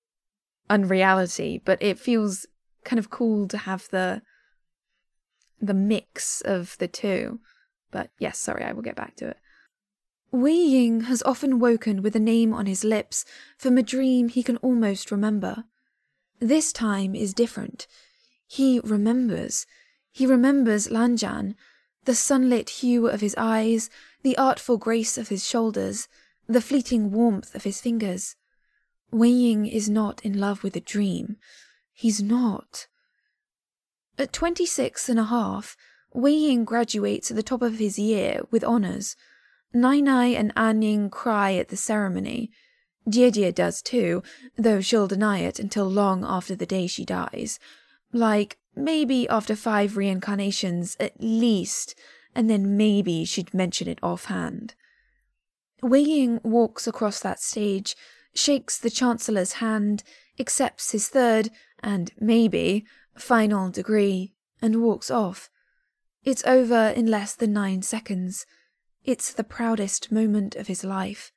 unreality, but it feels kind of cool to have the the mix of the two. But yes, sorry, I will get back to it. Wei Ying has often woken with a name on his lips from a dream he can almost remember. This time is different. He remembers. He remembers Lanjan, the sunlit hue of his eyes, the artful grace of his shoulders, the fleeting warmth of his fingers. Wei Ying is not in love with a dream. He's not. At twenty-six and a half, Wei Ying graduates at the top of his year with honours. Nai Nai and An Ning cry at the ceremony. Jie Jie does too, though she'll deny it until long after the day she dies. Like, maybe after five reincarnations at least, and then maybe she'd mention it offhand. Wei Ying walks across that stage, shakes the Chancellor's hand, accepts his third, and maybe, final degree, and walks off. It's over in less than nine seconds. It's the proudest moment of his life.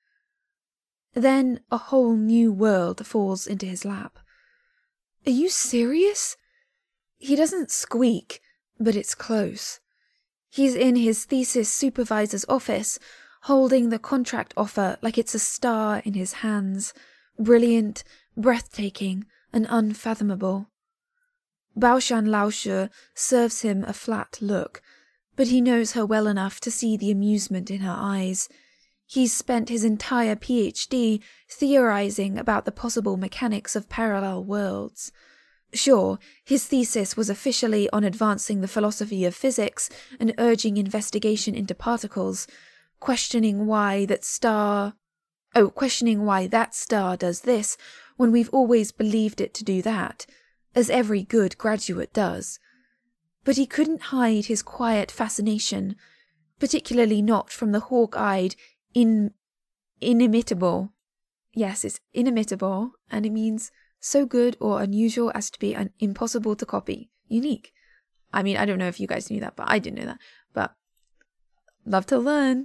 Then a whole new world falls into his lap. Are you serious? He doesn't squeak, but it's close. He's in his thesis supervisor's office, holding the contract offer like it's a star in his hands, brilliant, breathtaking, and unfathomable. Baoshan Laoshe serves him a flat look, but he knows her well enough to see the amusement in her eyes. He's spent his entire PhD theorizing about the possible mechanics of parallel worlds. Sure, his thesis was officially on advancing the philosophy of physics and urging investigation into particles, questioning why that star... Oh, questioning why that star does this when we've always believed it to do that, as every good graduate does. But he couldn't hide his quiet fascination, particularly not from the hawk-eyed, in... inimitable... Yes, it's inimitable, and it means so good or unusual as to be un- impossible to copy. Unique. I mean, I don't know if you guys knew that, but I didn't know that. But love to learn.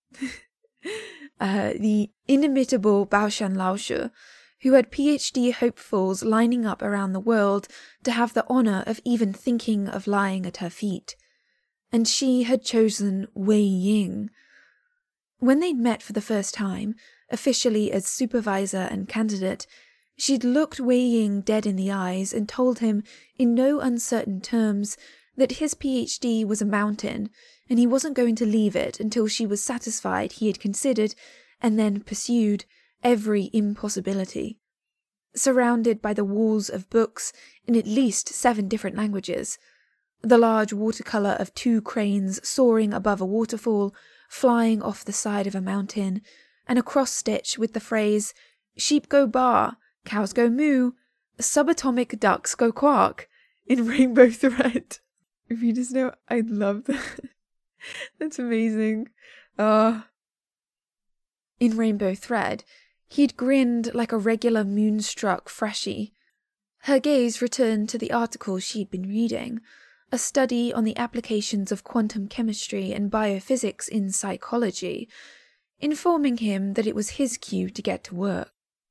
uh, the inimitable Baoshan Laoshe, who had PhD hopefuls lining up around the world to have the honour of even thinking of lying at her feet. And she had chosen Wei Ying. When they'd met for the first time, officially as supervisor and candidate, she'd looked Wei Ying dead in the eyes and told him, in no uncertain terms, that his PhD was a mountain, and he wasn't going to leave it until she was satisfied he had considered, and then pursued, every impossibility. Surrounded by the walls of books in at least seven different languages, the large watercolour of two cranes soaring above a waterfall, flying off the side of a mountain, and a cross-stitch with the phrase, "Sheep go bar, cows go moo, subatomic ducks go quack," in rainbow thread. If you just know, I love that. That's amazing. Uh, in rainbow thread, he'd grinned like a regular moonstruck freshie. Her gaze returned to the article she'd been reading, a study on the applications of quantum chemistry and biophysics in psychology, informing him that it was his cue to get to work.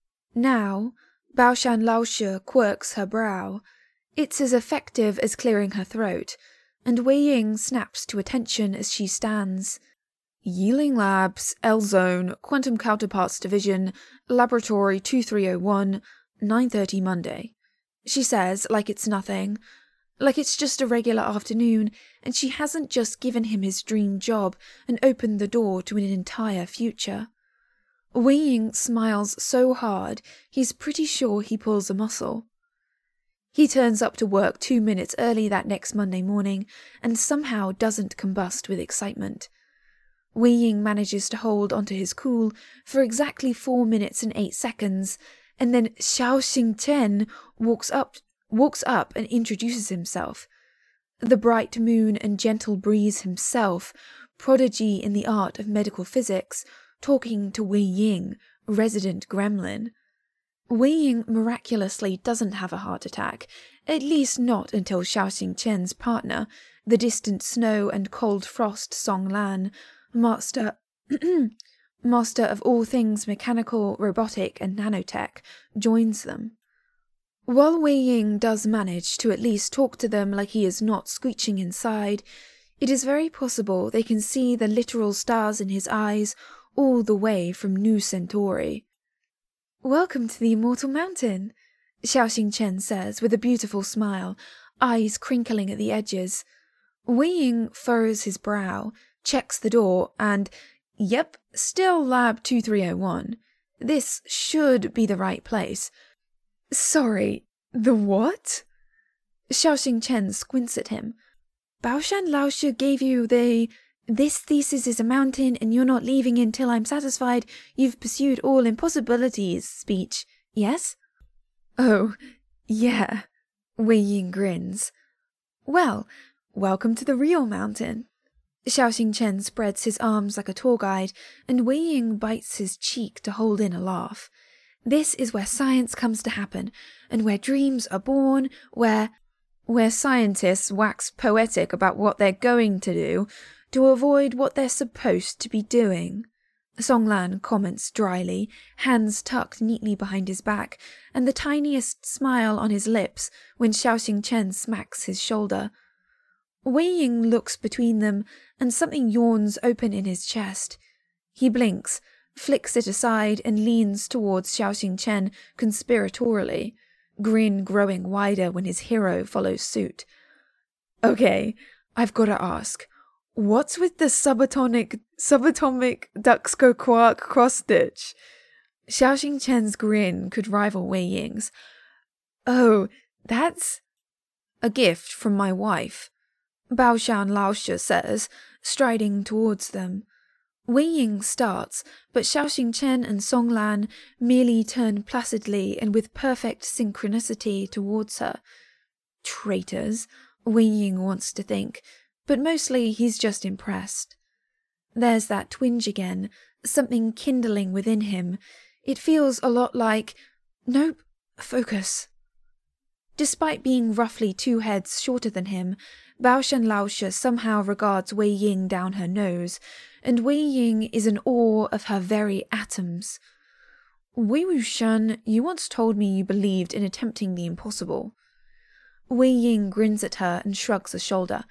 Now, Baoshan Laoshi quirks her brow. It's as effective as clearing her throat, and Wei Ying snaps to attention as she stands. Yiling Labs, L-Zone, Quantum Counterparts Division, Laboratory two three oh one, nine thirty Monday. She says, like it's nothing. Like it's just a regular afternoon, and she hasn't just given him his dream job and opened the door to an entire future. Wei Ying smiles so hard, he's pretty sure he pulls a muscle. He turns up to work two minutes early that next Monday morning, and somehow doesn't combust with excitement. Wei Ying manages to hold onto his cool for exactly four minutes and eight seconds, and then Xiao Xingchen walks up, walks up and introduces himself. The bright moon and gentle breeze himself, prodigy in the art of medical physics, talking to Wei Ying, resident gremlin. Wei Ying miraculously doesn't have a heart attack, at least not until Xiao Xingchen's partner, the distant snow and cold frost Song Lan, master master of all things mechanical, robotic and nanotech, joins them. While Wei Ying does manage to at least talk to them like he is not screeching inside, it is very possible they can see the literal stars in his eyes all the way from New Centauri. "Welcome to the Immortal Mountain," Xiao Xingchen says with a beautiful smile, eyes crinkling at the edges. Wei Ying furrows his brow, checks the door, and, yep, still Lab two three oh one. This should be the right place. Sorry, the what? Xiao Xingchen squints at him. Baoshan Laoshi gave you the, "This thesis is a mountain and you're not leaving until I'm satisfied you've pursued all impossibilities" speech, yes? Oh, yeah, Wei Ying grins. Well, welcome to the real mountain. Xiao Xingchen spreads his arms like a tour guide, and Wei Ying bites his cheek to hold in a laugh. This is where science comes to happen, and where dreams are born, where... where scientists wax poetic about what they're going to do to avoid what they're supposed to be doing. Song Lan comments dryly, hands tucked neatly behind his back, and the tiniest smile on his lips when Xiao Xingchen smacks his shoulder. Wei Ying looks between them, and something yawns open in his chest. He blinks, flicks it aside, and leans towards Xiao Xingchen conspiratorially, grin growing wider when his hero follows suit. Okay, I've got to ask, what's with the subatomic, subatomic Duxco quark cross-stitch? Xiao Xingchen's grin could rival Wei Ying's. Oh, that's a gift from my wife, Baoshan Laoshi says, striding towards them. Wei Ying starts, but Xiao Xingchen and Song Lan merely turn placidly and with perfect synchronicity towards her. Traitors, Wei Ying wants to think, but mostly he's just impressed. There's that twinge again, something kindling within him. It feels a lot like... Nope, focus. Despite being roughly two heads shorter than him, Baoshan Laoshi somehow regards Wei Ying down her nose, and Wei Ying is in awe of her very atoms. Wei Wuxian, you once told me you believed in attempting the impossible. Wei Ying grins at her and shrugs a shoulder.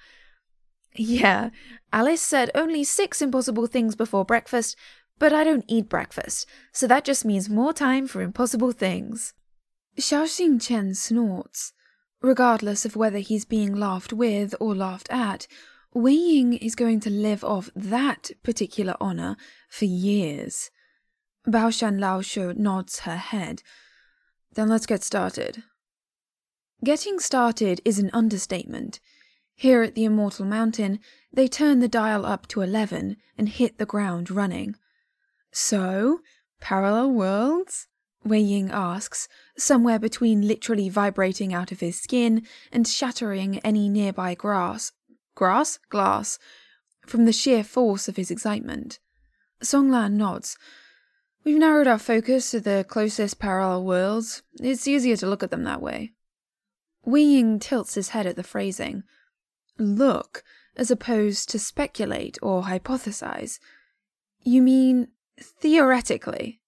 Yeah, Alice said only six impossible things before breakfast, but I don't eat breakfast, so that just means more time for impossible things. Xiao Xingchen snorts. Regardless of whether he's being laughed with or laughed at, Wei Ying is going to live off that particular honor for years. Baoshan Laoshi nods her head. Then let's get started. Getting started is an understatement. Here at the Immortal Mountain, they turn the dial up to eleven and hit the ground running. So, parallel worlds? Wei Ying asks, somewhere between literally vibrating out of his skin and shattering any nearby grass, grass? Glass, from the sheer force of his excitement. Song Lan nods. We've narrowed our focus to the closest parallel worlds. It's easier to look at them that way. Wei Ying tilts his head at the phrasing. look as opposed to speculate or hypothesize. You mean theoretically?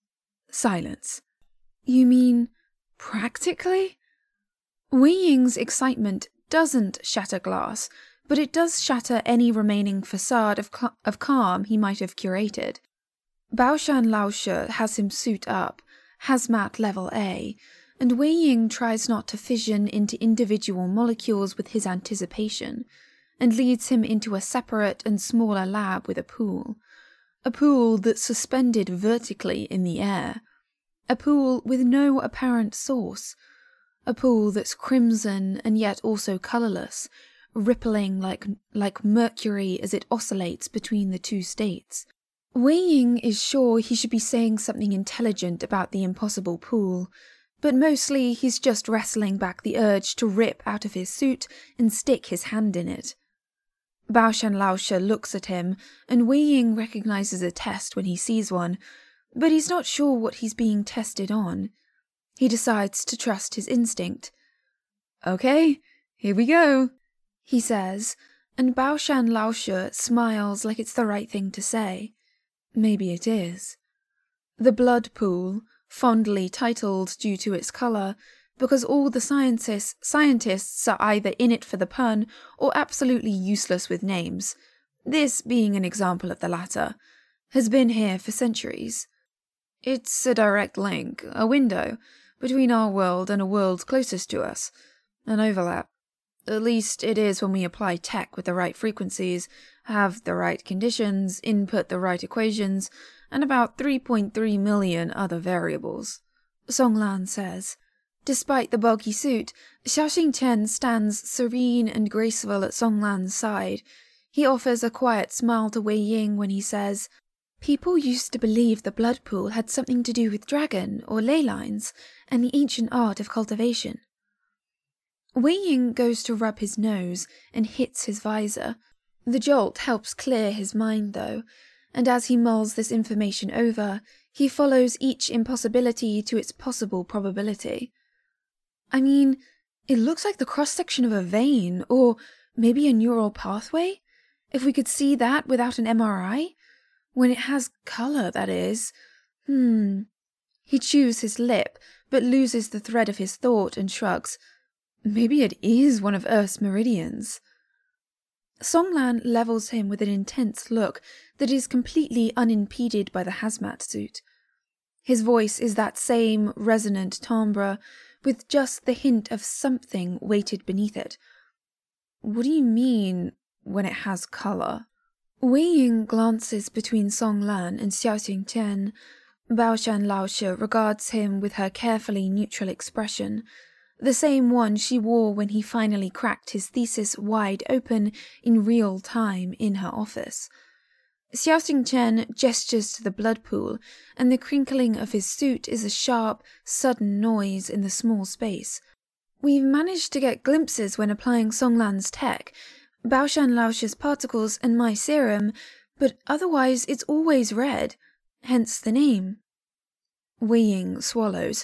Silence. You mean practically? Wei Ying's excitement doesn't shatter glass, but it does shatter any remaining facade of, cl- of calm he might have curated. Baoshan Laoshe has him suit up, hazmat level A, and Wei Ying tries not to fission into individual molecules with his anticipation, and leads him into a separate and smaller lab with a pool. A pool that's suspended vertically in the air. A pool with no apparent source. A pool that's crimson and yet also colourless, rippling like, like mercury as it oscillates between the two states. Wei Ying is sure he should be saying something intelligent about the impossible pool, but mostly he's just wrestling back the urge to rip out of his suit and stick his hand in it. Baoshan Laoshe looks at him, and Wei Ying recognizes a test when he sees one, but he's not sure what he's being tested on. He decides to trust his instinct. "Okay, here we go," he says, and Baoshan Laoshe smiles like it's the right thing to say. Maybe it is. The blood pool, fondly titled due to its colour, because all the scientists, scientists are either in it for the pun or absolutely useless with names, this being an example of the latter, has been here for centuries. It's a direct link, a window, between our world and a world closest to us, an overlap. At least it is when we apply tech with the right frequencies, have the right conditions, input the right equations, and about three point three million other variables. Songlan says. Despite the bulky suit, Xiaoxing Chen stands serene and graceful at Songlan's side. He offers a quiet smile to Wei Ying when he says, "People used to believe the blood pool had something to do with dragon or ley lines and the ancient art of cultivation." Wei Ying goes to rub his nose and hits his visor. The jolt helps clear his mind, though, and as he mulls this information over, he follows each impossibility to its possible probability. I mean, it looks like the cross-section of a vein, or maybe a neural pathway, if we could see that without an M R I. When it has colour, that is. Hmm. He chews his lip, but loses the thread of his thought and shrugs. Maybe it is one of Earth's meridians. Songlan levels him with an intense look that is completely unimpeded by the hazmat suit. His voice is that same resonant timbre, with just the hint of something weighted beneath it. What do you mean, when it has colour? Wei Ying glances between Songlan and Xiaoxing Chen. Baoshan Laoshe regards him with her carefully neutral expression, the same one she wore when he finally cracked his thesis wide open in real time in her office. Xiaoxing Chen gestures to the blood pool, and the crinkling of his suit is a sharp, sudden noise in the small space. We've managed to get glimpses when applying Songlan's tech, Baoshan Laoshe's particles and my serum, but otherwise it's always red, hence the name. Wei Ying swallows.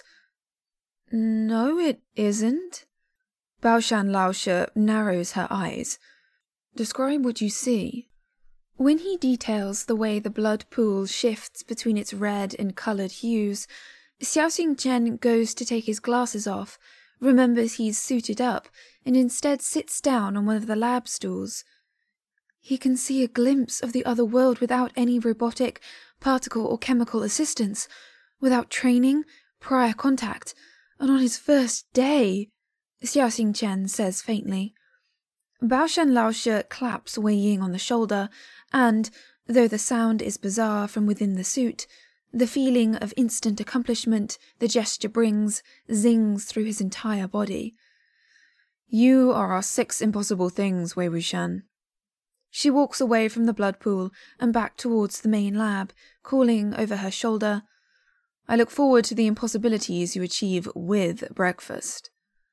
No, it isn't. Baoshan Laoshe narrows her eyes. Describe what you see. When he details the way the blood pool shifts between its red and coloured hues, Xiaoxing Chen goes to take his glasses off, remembers he's suited up, and instead sits down on one of the lab stools. He can see a glimpse of the other world without any robotic, particle or chemical assistance, without training, prior contact, and on his first day, Xiaoxing Chen says faintly. Baoshan Laoshe claps Wei Ying on the shoulder, and, though the sound is bizarre from within the suit, the feeling of instant accomplishment the gesture brings zings through his entire body. You are our six impossible things, Wei Wuxian. She walks away from the blood pool and back towards the main lab, calling over her shoulder, I look forward to the impossibilities you achieve with breakfast.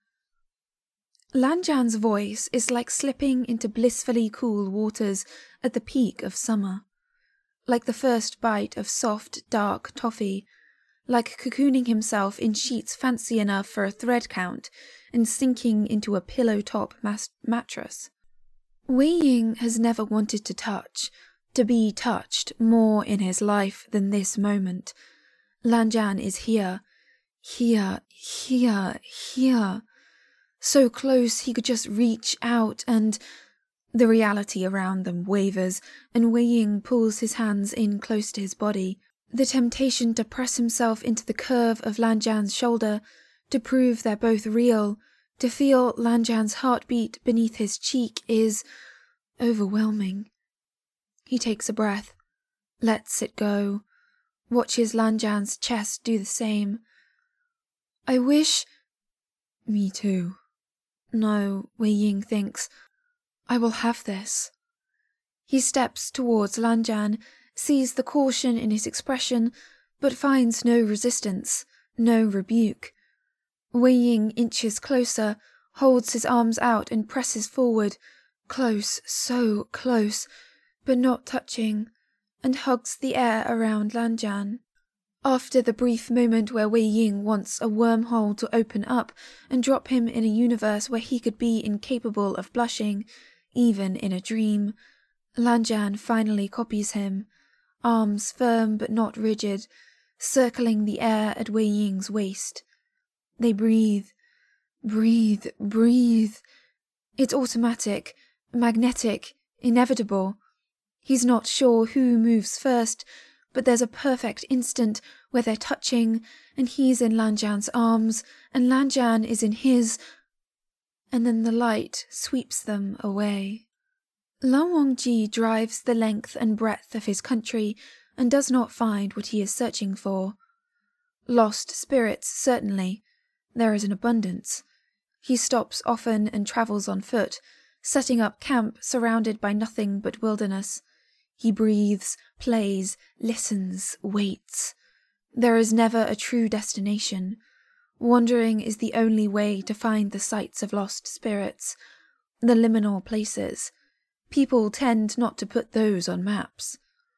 Lan Zhan's voice is like slipping into blissfully cool waters at the peak of summer. Like the first bite of soft, dark toffee, like cocooning himself in sheets fancy enough for a thread count and sinking into a pillow-top mas- mattress. Wei Ying has never wanted to touch, to be touched more in his life than this moment. Lanjian is here, here, here, here. So close he could just reach out and... The reality around them wavers, and Wei Ying pulls his hands in close to his body. The temptation to press himself into the curve of Lanjian's shoulder, to prove they're both real, to feel Lanjian's heartbeat beneath his cheek is overwhelming. He takes a breath, lets it go, watches Lanjian's chest do the same. I wish... Me too. No, Wei Ying thinks, I will have this. He steps towards Lanjian, sees the caution in his expression, but finds no resistance, no rebuke. Wei Ying inches closer, holds his arms out and presses forward, close, so close, but not touching, and hugs the air around Lanjian. After the brief moment where Wei Ying wants a wormhole to open up and drop him in a universe where he could be incapable of blushing, even in a dream, Lanjian finally copies him, arms firm but not rigid, circling the air at Wei Ying's waist. They breathe, breathe, breathe. It's automatic, magnetic, inevitable. He's not sure who moves first, but there's a perfect instant where they're touching, and he's in Lanjian's arms, and Lanjian is in his, and then the light sweeps them away. Lan Wangji drives the length and breadth of his country and does not find what he is searching for. Lost spirits, certainly. There is an abundance. He stops often and travels on foot, setting up camp surrounded by nothing but wilderness. He breathes, plays, listens, waits. There is never a true destination. Wandering is the only way to find the sites of lost spirits, the liminal places. People tend not to put those on maps.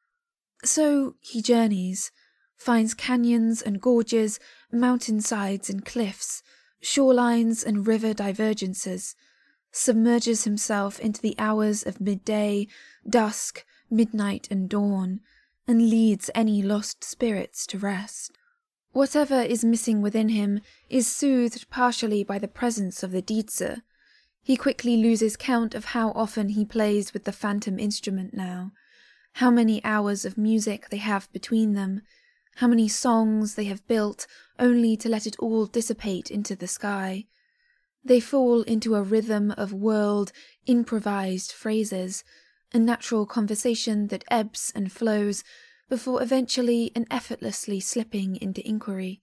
So he journeys, finds canyons and gorges, mountainsides and cliffs, shorelines and river divergences, submerges himself into the hours of midday, dusk, midnight and dawn, and leads any lost spirits to rest. Whatever is missing within him is soothed partially by the presence of the Dizi. He quickly loses count of how often he plays with the phantom instrument now, how many hours of music they have between them, how many songs they have built only to let it all dissipate into the sky. They fall into a rhythm of whirled, improvised phrases, a natural conversation that ebbs and flows, before eventually and effortlessly slipping into inquiry.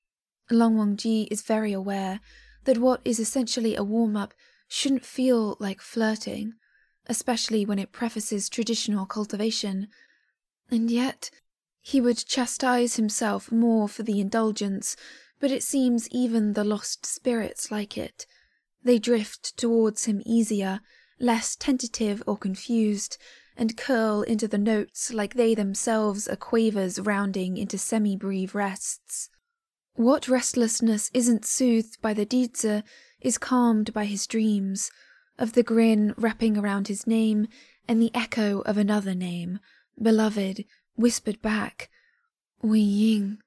Lan Wangji is very aware that what is essentially a warm-up shouldn't feel like flirting, especially when it prefaces traditional cultivation, and yet he would chastise himself more for the indulgence, but it seems even the lost spirits like it. They drift towards him easier, less tentative or confused, and curl into the notes like they themselves are quavers rounding into semi-brief rests. What restlessness isn't soothed by the Dizi is calmed by his dreams, of the grin wrapping around his name and the echo of another name, beloved, whispered back, Wei Ying.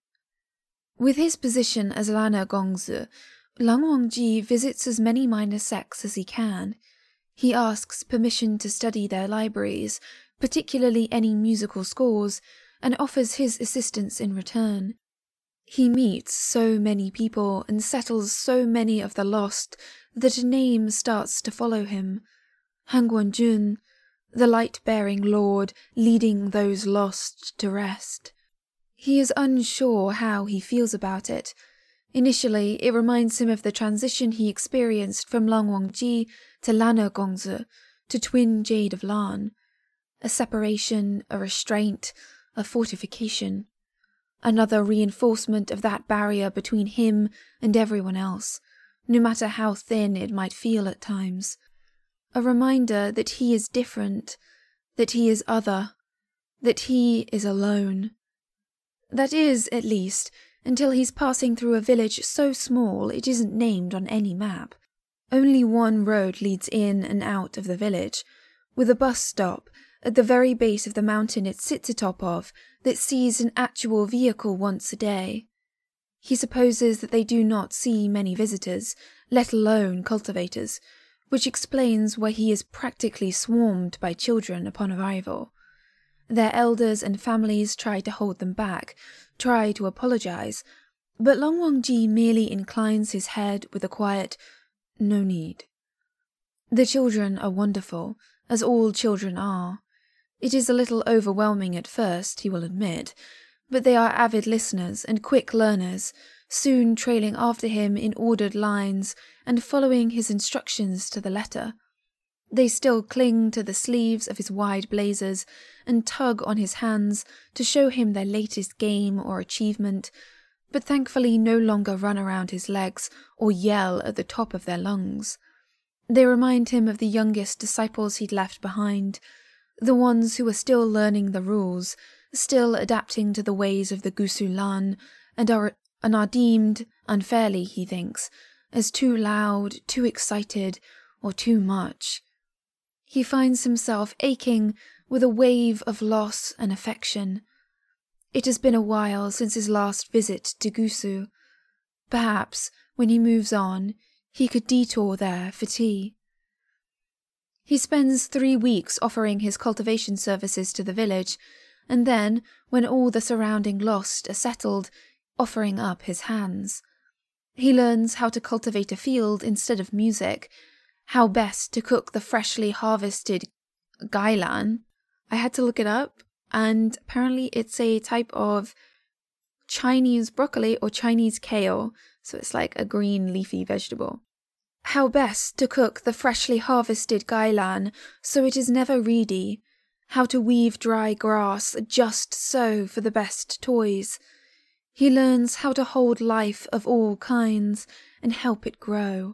With his position as Lana Gongzi, Lan Wangji visits as many minor sects as he can. He asks permission to study their libraries, particularly any musical scores, and offers his assistance in return. He meets so many people and settles so many of the lost that a name starts to follow him. Hanguang-jun, the light-bearing lord leading those lost to rest. He is unsure how he feels about it. Initially, it reminds him of the transition he experienced from Lan Wangji to Lana Gongzi, to Twin Jade of Lan. A separation, a restraint, a fortification. Another reinforcement of that barrier between him and everyone else, no matter how thin it might feel at times. A reminder that he is different, that he is other, that he is alone. That is, at least, until he's passing through a village so small it isn't named on any map. Only one road leads in and out of the village, with a bus stop at the very base of the mountain it sits atop of that sees an actual vehicle once a day. He supposes that they do not see many visitors, let alone cultivators, which explains why he is practically swarmed by children upon arrival. Their elders and families try to hold them back, try to apologize, but Long Wangji merely inclines his head with a quiet, "No need." The children are wonderful, as all children are. It is a little overwhelming at first, he will admit, but they are avid listeners and quick learners, soon trailing after him in ordered lines and following his instructions to the letter. They still cling to the sleeves of his wide blazers and tug on his hands to show him their latest game or achievement, but thankfully no longer run around his legs or yell at the top of their lungs. They remind him of the youngest disciples he'd left behind, the ones who are still learning the rules, still adapting to the ways of the Gusu Lan, and are, and are deemed, unfairly he thinks, as too loud, too excited, or too much. He finds himself aching with a wave of loss and affection. It has been a while since his last visit to Gusu. Perhaps, when he moves on, he could detour there for tea. He spends three weeks offering his cultivation services to the village, and then, when all the surrounding lost are settled, offering up his hands. He learns how to cultivate a field instead of music, how best to cook the freshly harvested gailan. I had to look it up, and apparently it's a type of Chinese broccoli or Chinese kale, so it's like a green leafy vegetable. How best to cook the freshly harvested gailan so it is never reedy, how to weave dry grass just so for the best toys. He learns how to hold life of all kinds and help it grow.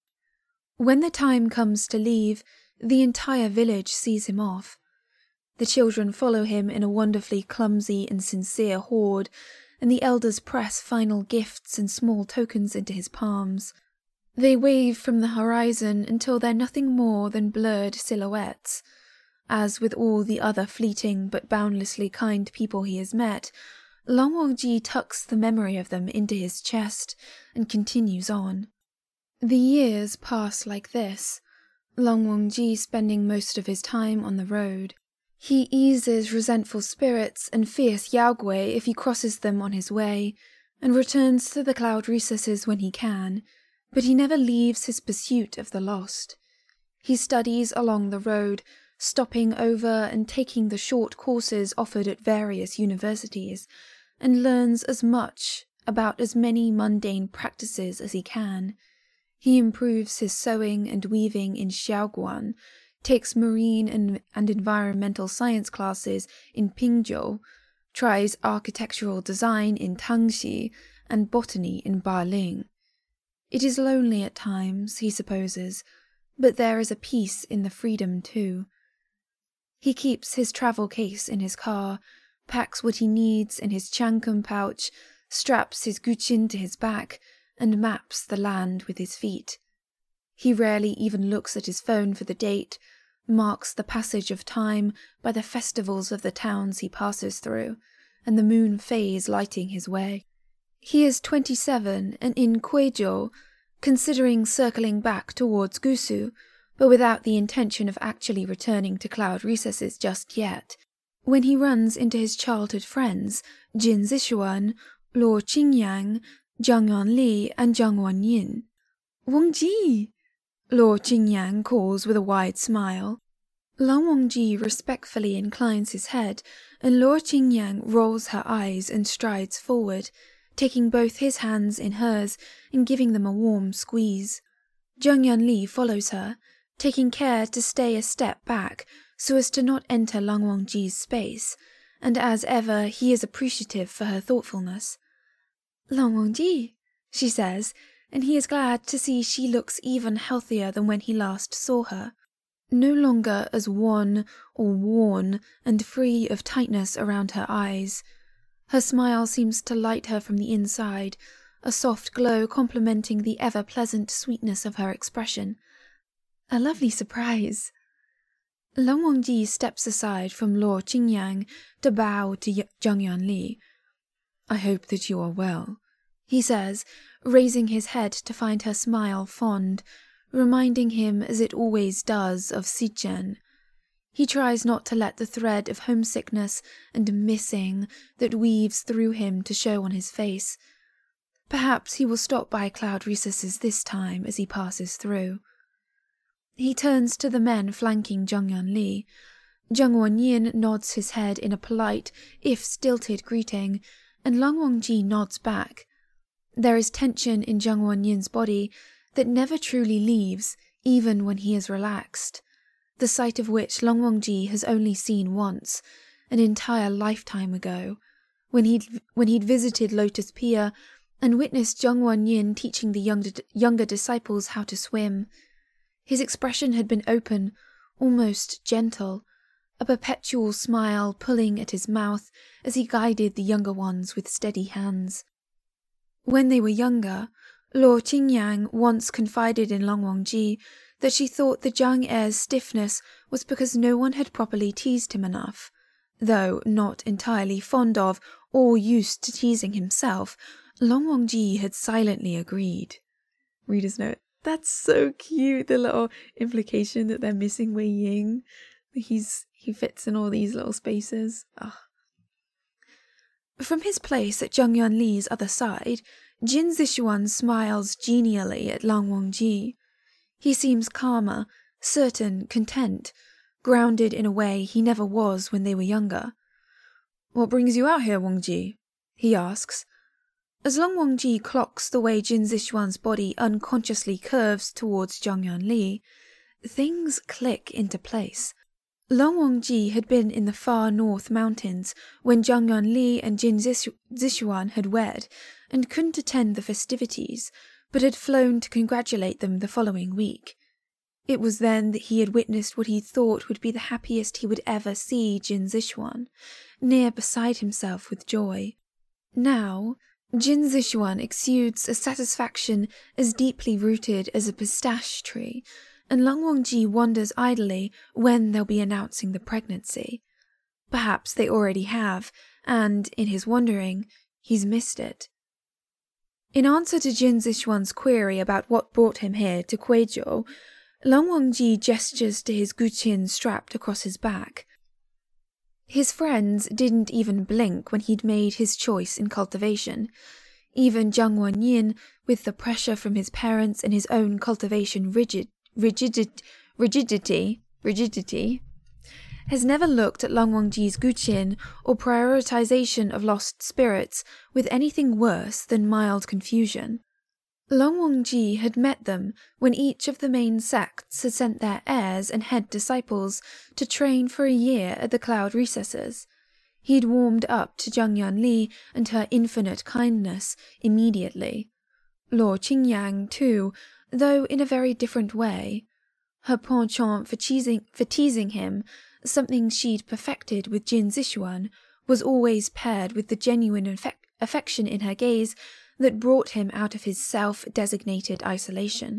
When the time comes to leave, the entire village sees him off. The children follow him in a wonderfully clumsy and sincere horde, and the elders press final gifts and small tokens into his palms. They wave from the horizon until they're nothing more than blurred silhouettes. As with all the other fleeting but boundlessly kind people he has met, Long Wangji tucks the memory of them into his chest and continues on. The years pass like this, Long Wangji spending most of his time on the road. He eases resentful spirits and fierce Yaogui if he crosses them on his way, and returns to the cloud recesses when he can, but he never leaves his pursuit of the lost. He studies along the road, stopping over and taking the short courses offered at various universities, and learns as much about as many mundane practices as he can. He improves his sewing and weaving in Xiaoguan, takes marine and, and environmental science classes in Pingzhou, tries architectural design in Tangxi, and botany in Baling. It is lonely at times, he supposes, but there is a peace in the freedom too. He keeps his travel case in his car, packs what he needs in his changkum pouch, straps his guqin to his back, and maps the land with his feet. He rarely even looks at his phone for the date, marks the passage of time by the festivals of the towns he passes through, and the moon phase lighting his way. He is twenty-seven and in Kuizhou, considering circling back towards Gusu, but without the intention of actually returning to cloud recesses just yet, when he runs into his childhood friends, Jin Zishuan, Luo Qingyang, Zhang Yuanli, and Zhang Wanyin. "Wangji!" Luo Qingyang calls with a wide smile. Long Wangji respectfully inclines his head, and Luo Qingyang rolls her eyes and strides forward, taking both his hands in hers and giving them a warm squeeze. Zhang Yuanli follows her, taking care to stay a step back so as to not enter Long Wangji's space, and as ever he is appreciative for her thoughtfulness. "Long Wangji," she says, and he is glad to see she looks even healthier than when he last saw her, no longer as wan or worn and free of tightness around her eyes. Her smile seems to light her from the inside, a soft glow complementing the ever-pleasant sweetness of her expression. A lovely surprise. Lan Wangji steps aside from Luo Qingyang to bow to Zhang Yuanli. "I hope that you are well," he says, raising his head to find her smile fond, reminding him as it always does of Zichen. He tries not to let the thread of homesickness and missing that weaves through him to show on his face. Perhaps he will stop by Cloud Recesses this time as he passes through. He turns to the men flanking Zhang Yuanli. Zhang Wenyin nods his head in a polite, if stilted greeting, and Lan Wangji nods back. There is tension in Zhang Wenyin's body that never truly leaves, even when he is relaxed, the sight of which Lan Wangji has only seen once, an entire lifetime ago, when he'd, when he'd visited Lotus Pier and witnessed Zhang Wenyin teaching the younger, younger disciples how to swim. His expression had been open, almost gentle, a perpetual smile pulling at his mouth as he guided the younger ones with steady hands. When they were younger, Luo Qingyang once confided in Lan Wangji that she thought the Zhang heir's stiffness was because no one had properly teased him enough. Though not entirely fond of or used to teasing himself, Lan Wangji had silently agreed. Reader's note. That's so cute, the little implication that they're missing Wei Ying. He's he fits in all these little spaces. Ugh. From his place at Zhang Yuanli's other side, Jin Zixuan smiles genially at Lan Wangji. He seems calmer, certain, content, grounded in a way he never was when they were younger. "What brings you out here, Wangji?" he asks. As Lan Wangji clocks the way Jin Zixuan's body unconsciously curves towards Zhang Yuanli, things click into place. Lan Wangji had been in the far north mountains when Zhang Yuanli and Jin Zixuan had wed and couldn't attend the festivities, but had flown to congratulate them the following week. It was then that he had witnessed what he thought would be the happiest he would ever see Jin Zixuan, near beside himself with joy. Now, Jin Zixuan exudes a satisfaction as deeply rooted as a pistache tree, and Lan Wangji wonders idly when they'll be announcing the pregnancy. Perhaps they already have, and, in his wondering, he's missed it. In answer to Jin Zixuan's query about what brought him here to Kuizhou, Lan Wangji gestures to his guqin strapped across his back. His friends didn't even blink when he'd made his choice in cultivation. Even Zhang Wenyin, with the pressure from his parents and his own cultivation rigid, rigidity, rigidity, rigidity, has never looked at Lan Wangji's guqin or prioritization of lost spirits with anything worse than mild confusion. Lan Wangji had met them when each of the main sects had sent their heirs and head disciples to train for a year at the Cloud Recesses. He'd warmed up to Zhang Yuanli and her infinite kindness immediately. Luo Qingyang, too, though in a very different way. Her penchant for teasing, for teasing him, something she'd perfected with Jin Zixuan, was always paired with the genuine affec- affection in her gaze that brought him out of his self-designated isolation.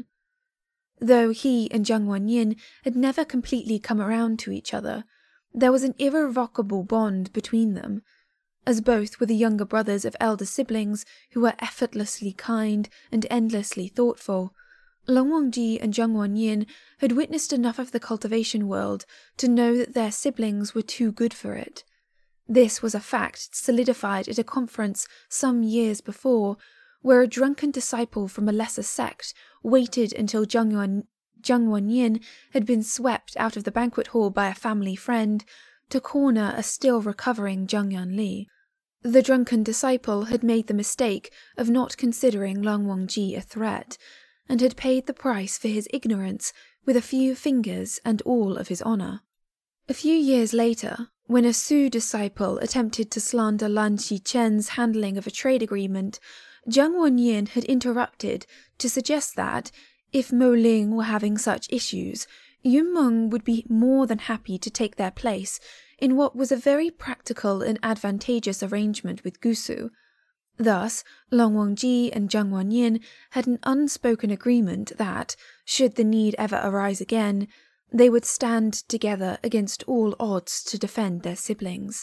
Though he and Zhang Wenyin had never completely come around to each other, there was an irrevocable bond between them. As both were the younger brothers of elder siblings who were effortlessly kind and endlessly thoughtful, Lan Wangji and Zhang Wenyin had witnessed enough of the cultivation world to know that their siblings were too good for it. This was a fact solidified at a conference some years before, where a drunken disciple from a lesser sect waited until Zhang, Yuan, Zhang Wenyin had been swept out of the banquet hall by a family friend to corner a still recovering Zhang Yuanli. The drunken disciple had made the mistake of not considering Lan Wangji a threat, and had paid the price for his ignorance with a few fingers and all of his honor. A few years later, when a Su disciple attempted to slander Lan Xichen's handling of a trade agreement, Zhang Wenyin had interrupted to suggest that, if Mo Ling were having such issues, Yun Meng would be more than happy to take their place in what was a very practical and advantageous arrangement with Gusu. Thus, Lan Wangji and Zhang Wenyin had an unspoken agreement that, should the need ever arise again, They would stand together against all odds to defend their siblings.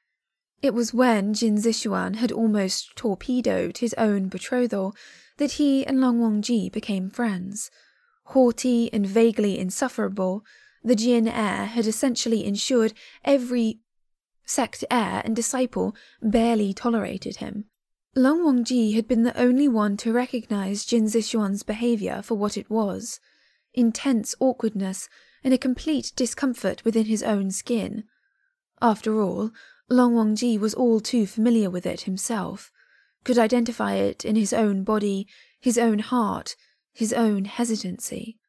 It was when Jin Zixuan had almost torpedoed his own betrothal that he and Long Wangji became friends. Haughty and vaguely insufferable, the Jin heir had essentially ensured every sect heir and disciple barely tolerated him. Long Wangji had been the only one to recognize Jin Zixuan's behavior for what it was: intense awkwardness and a complete discomfort within his own skin. After all, Long Wangji was all too familiar with it himself, could identify it in his own body, his own heart, his own hesitancy.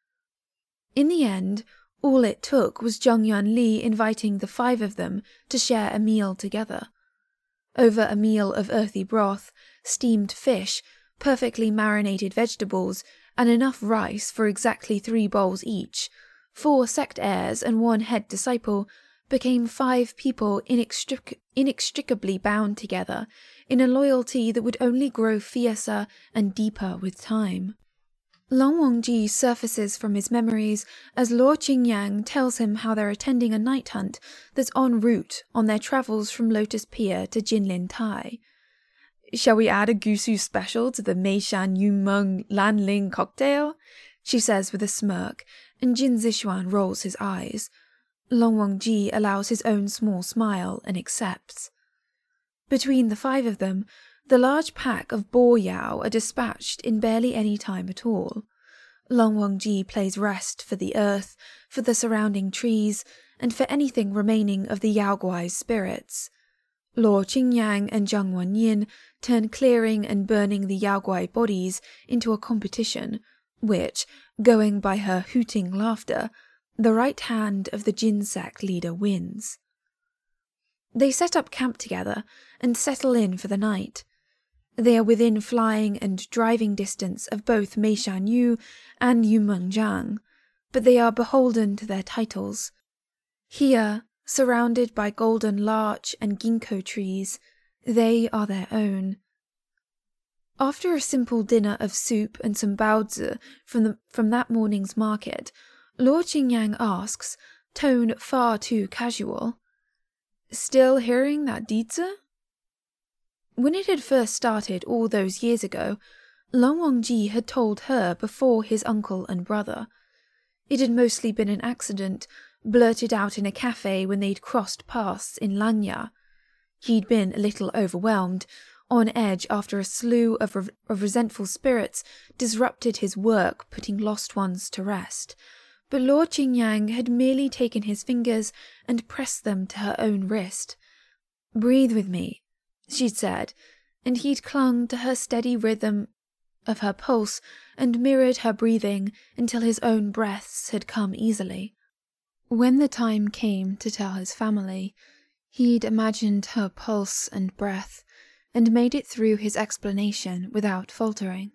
In the end, all it took was Zhang Yuanli inviting the five of them to share a meal together. Over a meal of earthy broth, steamed fish, perfectly marinated vegetables, and enough rice for exactly three bowls each, four sect heirs and one head disciple became five people inextric- inextricably bound together in a loyalty that would only grow fiercer and deeper with time. Long Wangji surfaces from his memories as Luo Qingyang tells him how they're attending a night hunt that's en route on their travels from Lotus Pier to Jinlin Tai. "Shall we add a Gusu special to the Meishan Yumeng Lanling cocktail?" she says with a smirk, and Jin Zixuan rolls his eyes. Long Wangji allows his own small smile and accepts. Between the five of them, the large pack of Bo Yao are dispatched in barely any time at all. Long Wangji plays rest for the earth, for the surrounding trees, and for anything remaining of the Yao Guai's spirits. Luo Qingyang and Zhang Wanyin turn clearing and burning the Yao Guai bodies into a competition, which, going by her hooting laughter, the right hand of the Jin sect leader wins. They set up camp together and settle in for the night. They are within flying and driving distance of both Meishan Yu and Yumeng Zhang, but they are beholden to their titles. Here, surrounded by golden larch and ginkgo trees, they are their own. After a simple dinner of soup and some baozi from, the, from that morning's market, Luo Qingyang asks, tone far too casual, "Still hearing that dizi?" When it had first started all those years ago, Long Wangji had told her before his uncle and brother. It had mostly been an accident, blurted out in a cafe when they'd crossed paths in Lanya. He'd been a little overwhelmed, on edge after a slew of, re- of resentful spirits disrupted his work putting lost ones to rest. But Luo Qingyang had merely taken his fingers and pressed them to her own wrist. "Breathe with me," she'd said, and he'd clung to her steady rhythm of her pulse and mirrored her breathing until his own breaths had come easily. When the time came to tell his family, he'd imagined her pulse and breath and made it through his explanation without faltering.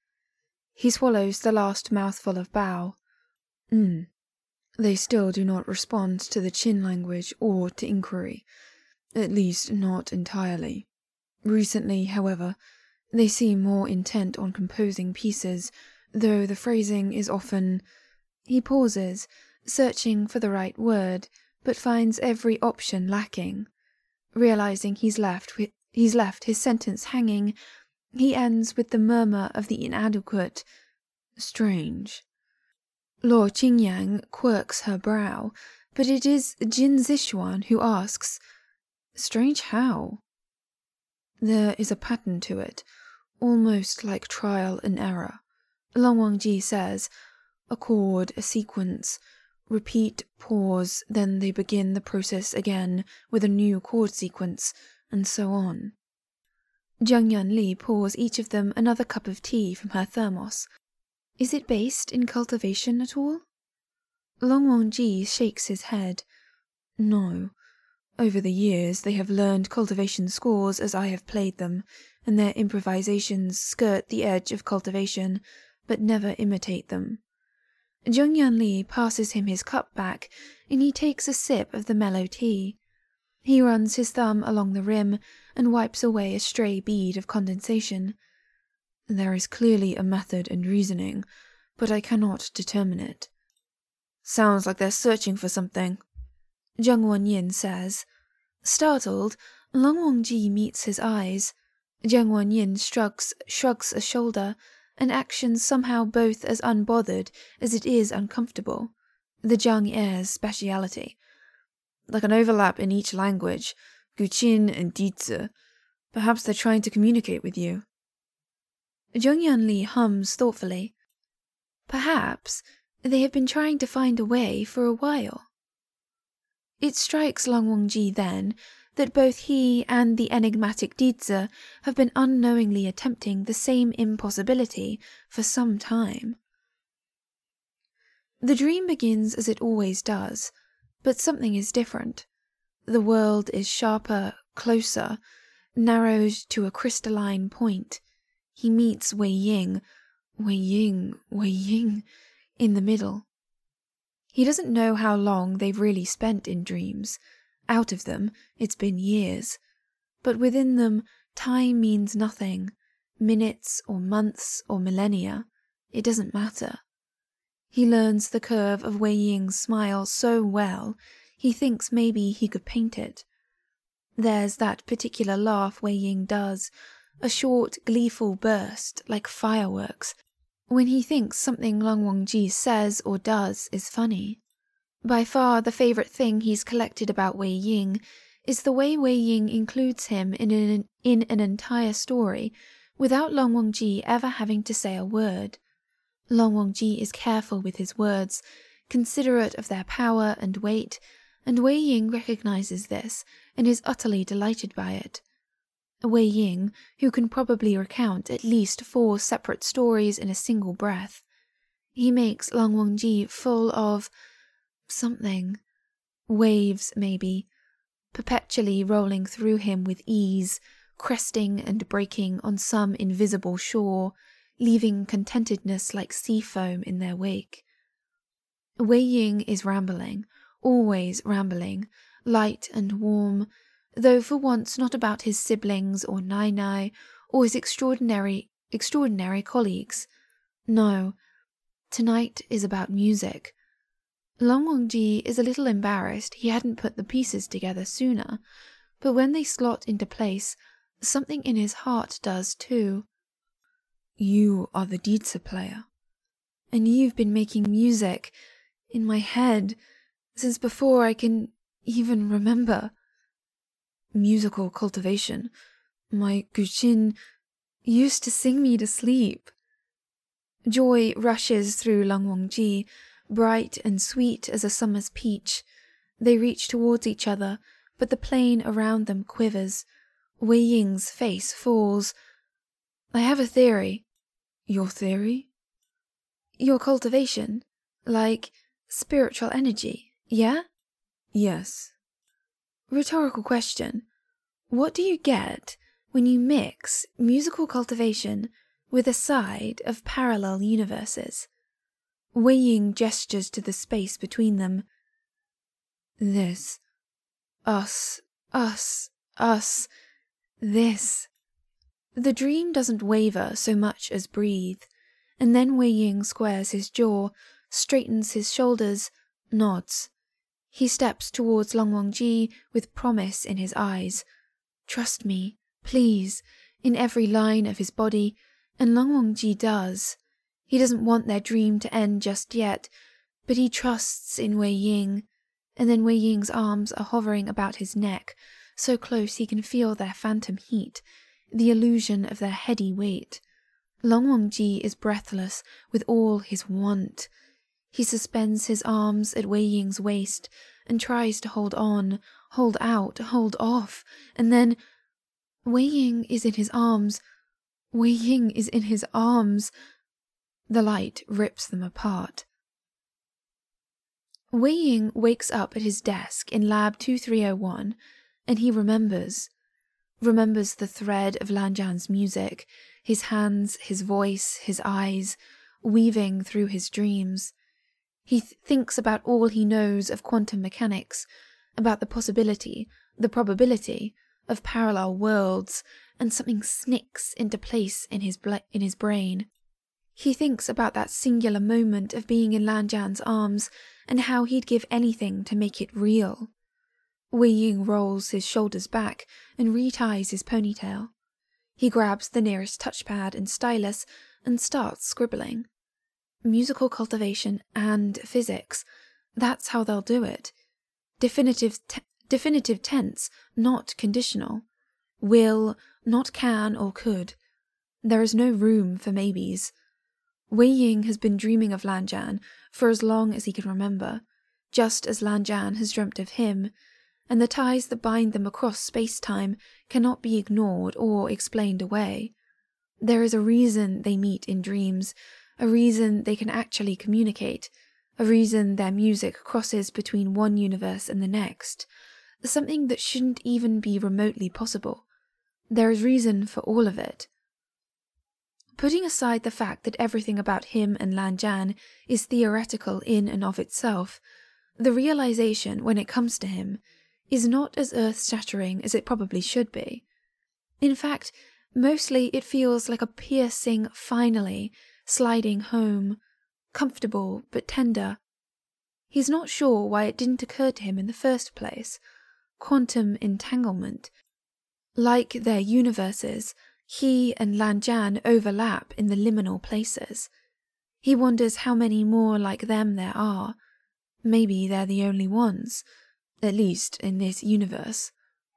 He swallows the last mouthful of bao. Mm. They still do not respond to the Qin language or to inquiry, at least not entirely. Recently, however, they seem more intent on composing pieces, though the phrasing is often... He pauses, searching for the right word, but finds every option lacking. Realizing he's left, with, he's left his sentence hanging, he ends with the murmur of the inadequate, "Strange." Luo Qingyang quirks her brow, but it is Jin Zixuan who asks, "Strange how?" "There is a pattern to it, almost like trial and error," Long Wangji says. "A chord, a sequence, repeat, pause, then they begin the process again with a new chord sequence, and so on." Zhang Yuanli pours each of them another cup of tea from her thermos. "Is it based in cultivation at all?" Long Wangji shakes his head. "No. Over the years they have learned cultivation scores as I have played them, and their improvisations skirt the edge of cultivation, but never imitate them." Zhang Yuanli passes him his cup back, and he takes a sip of the mellow tea. He runs his thumb along the rim and wipes away a stray bead of condensation. "There is clearly a method and reasoning, but I cannot determine it." Sounds like they're searching for something, Zheng Wenyin says. Startled, Long Wangji meets his eyes. Zheng Wenyin shrugs, shrugs a shoulder, an action somehow both as unbothered as it is uncomfortable. The Zhang Er's speciality. Like an overlap in each language, Guqin and Dizi. Perhaps they're trying to communicate with you. Zheng Yanli hums thoughtfully. Perhaps they have been trying to find a way for a while. It strikes Long Wangji then that both he and the enigmatic Dizi have been unknowingly attempting the same impossibility for some time. The dream begins as it always does, but something is different. The world is sharper, closer, narrowed to a crystalline point. He meets Wei Ying, Wei Ying, Wei Ying, in the middle. He doesn't know how long they've really spent in dreams. Out of them, it's been years. But within them, time means nothing. Minutes or months or millennia. It doesn't matter. He learns the curve of Wei Ying's smile so well, he thinks maybe he could paint it. There's that particular laugh Wei Ying does, a short, gleeful burst, like fireworks, when he thinks something Long Wangji says or does is funny. By far the favourite thing he's collected about Wei Ying is the way Wei Ying includes him in an, in an entire story without Long Wangji ever having to say a word. Long Wangji is careful with his words, considerate of their power and weight, and Wei Ying recognizes this and is utterly delighted by it. Wei Ying, who can probably recount at least four separate stories in a single breath. He makes Long Wangji full of something. Waves, maybe, perpetually rolling through him with ease, cresting and breaking on some invisible shore, leaving contentedness like sea foam in their wake. Wei Ying is rambling, always rambling, light and warm, though for once not about his siblings or Nai Nai or his extraordinary, extraordinary colleagues. No, tonight is about music. Long Wangji is a little embarrassed he hadn't put the pieces together sooner, but when they slot into place, something in his heart does too. You are the Dizi player, and you've been making music in my head since before I can even remember. Musical cultivation. My Guqin used to sing me to sleep. Joy rushes through Long Wangji, bright and sweet as a summer's peach. They reach towards each other, but the plain around them quivers. Wei Ying's face falls. I have a theory. Your theory? Your cultivation. Like spiritual energy, yeah? Yes. Rhetorical question. What do you get when you mix musical cultivation with a side of parallel universes? Wei Ying gestures to the space between them. This. Us. Us. Us. This. The dream doesn't waver so much as breathe, and then Wei Ying squares his jaw, straightens his shoulders, nods. He steps towards Long Wangji with promise in his eyes. Trust me, please, in every line of his body, and Long Wangji does. He doesn't want their dream to end just yet, but he trusts in Wei Ying, and then Wei Ying's arms are hovering about his neck, so close he can feel their phantom heat, the illusion of their heady weight. Long Wangji is breathless with all his want. He suspends his arms at Wei Ying's waist and tries to hold on, hold out, hold off, and then Wei Ying is in his arms. Wei Ying is in his arms. The light rips them apart. Wei Ying wakes up at his desk in Lab two three oh one, and he remembers. Remembers the thread of Lanjian's music, his hands, his voice, his eyes, weaving through his dreams. He th- thinks about all he knows of quantum mechanics, about the possibility, the probability, of parallel worlds, and something snicks into place in his bla- in his brain. He thinks about that singular moment of being in Lan Zhan's arms and how he'd give anything to make it real. Wei Ying rolls his shoulders back and reties his ponytail. He grabs the nearest touchpad and stylus and starts scribbling. Musical cultivation and physics, that's how they'll do it. Definitive, te- definitive tense, not conditional. Will, not can or could. There is no room for maybes. Wei Ying has been dreaming of Lan Zhan for as long as he can remember, just as Lan Zhan has dreamt of him, and the ties that bind them across space-time cannot be ignored or explained away. There is a reason they meet in dreams, a reason they can actually communicate, a reason their music crosses between one universe and the next, something that shouldn't even be remotely possible. There is reason for all of it. Putting aside the fact that everything about him and Lan Zhan is theoretical in and of itself, the realization, when it comes to him, is not as earth-shattering as it probably should be. In fact, mostly it feels like a piercing finally, sliding home, comfortable but tender. He's not sure why it didn't occur to him in the first place. Quantum entanglement. Like their universes, he and Lan Zhan overlap in the liminal places. He wonders how many more like them there are. Maybe they're the only ones, at least in this universe.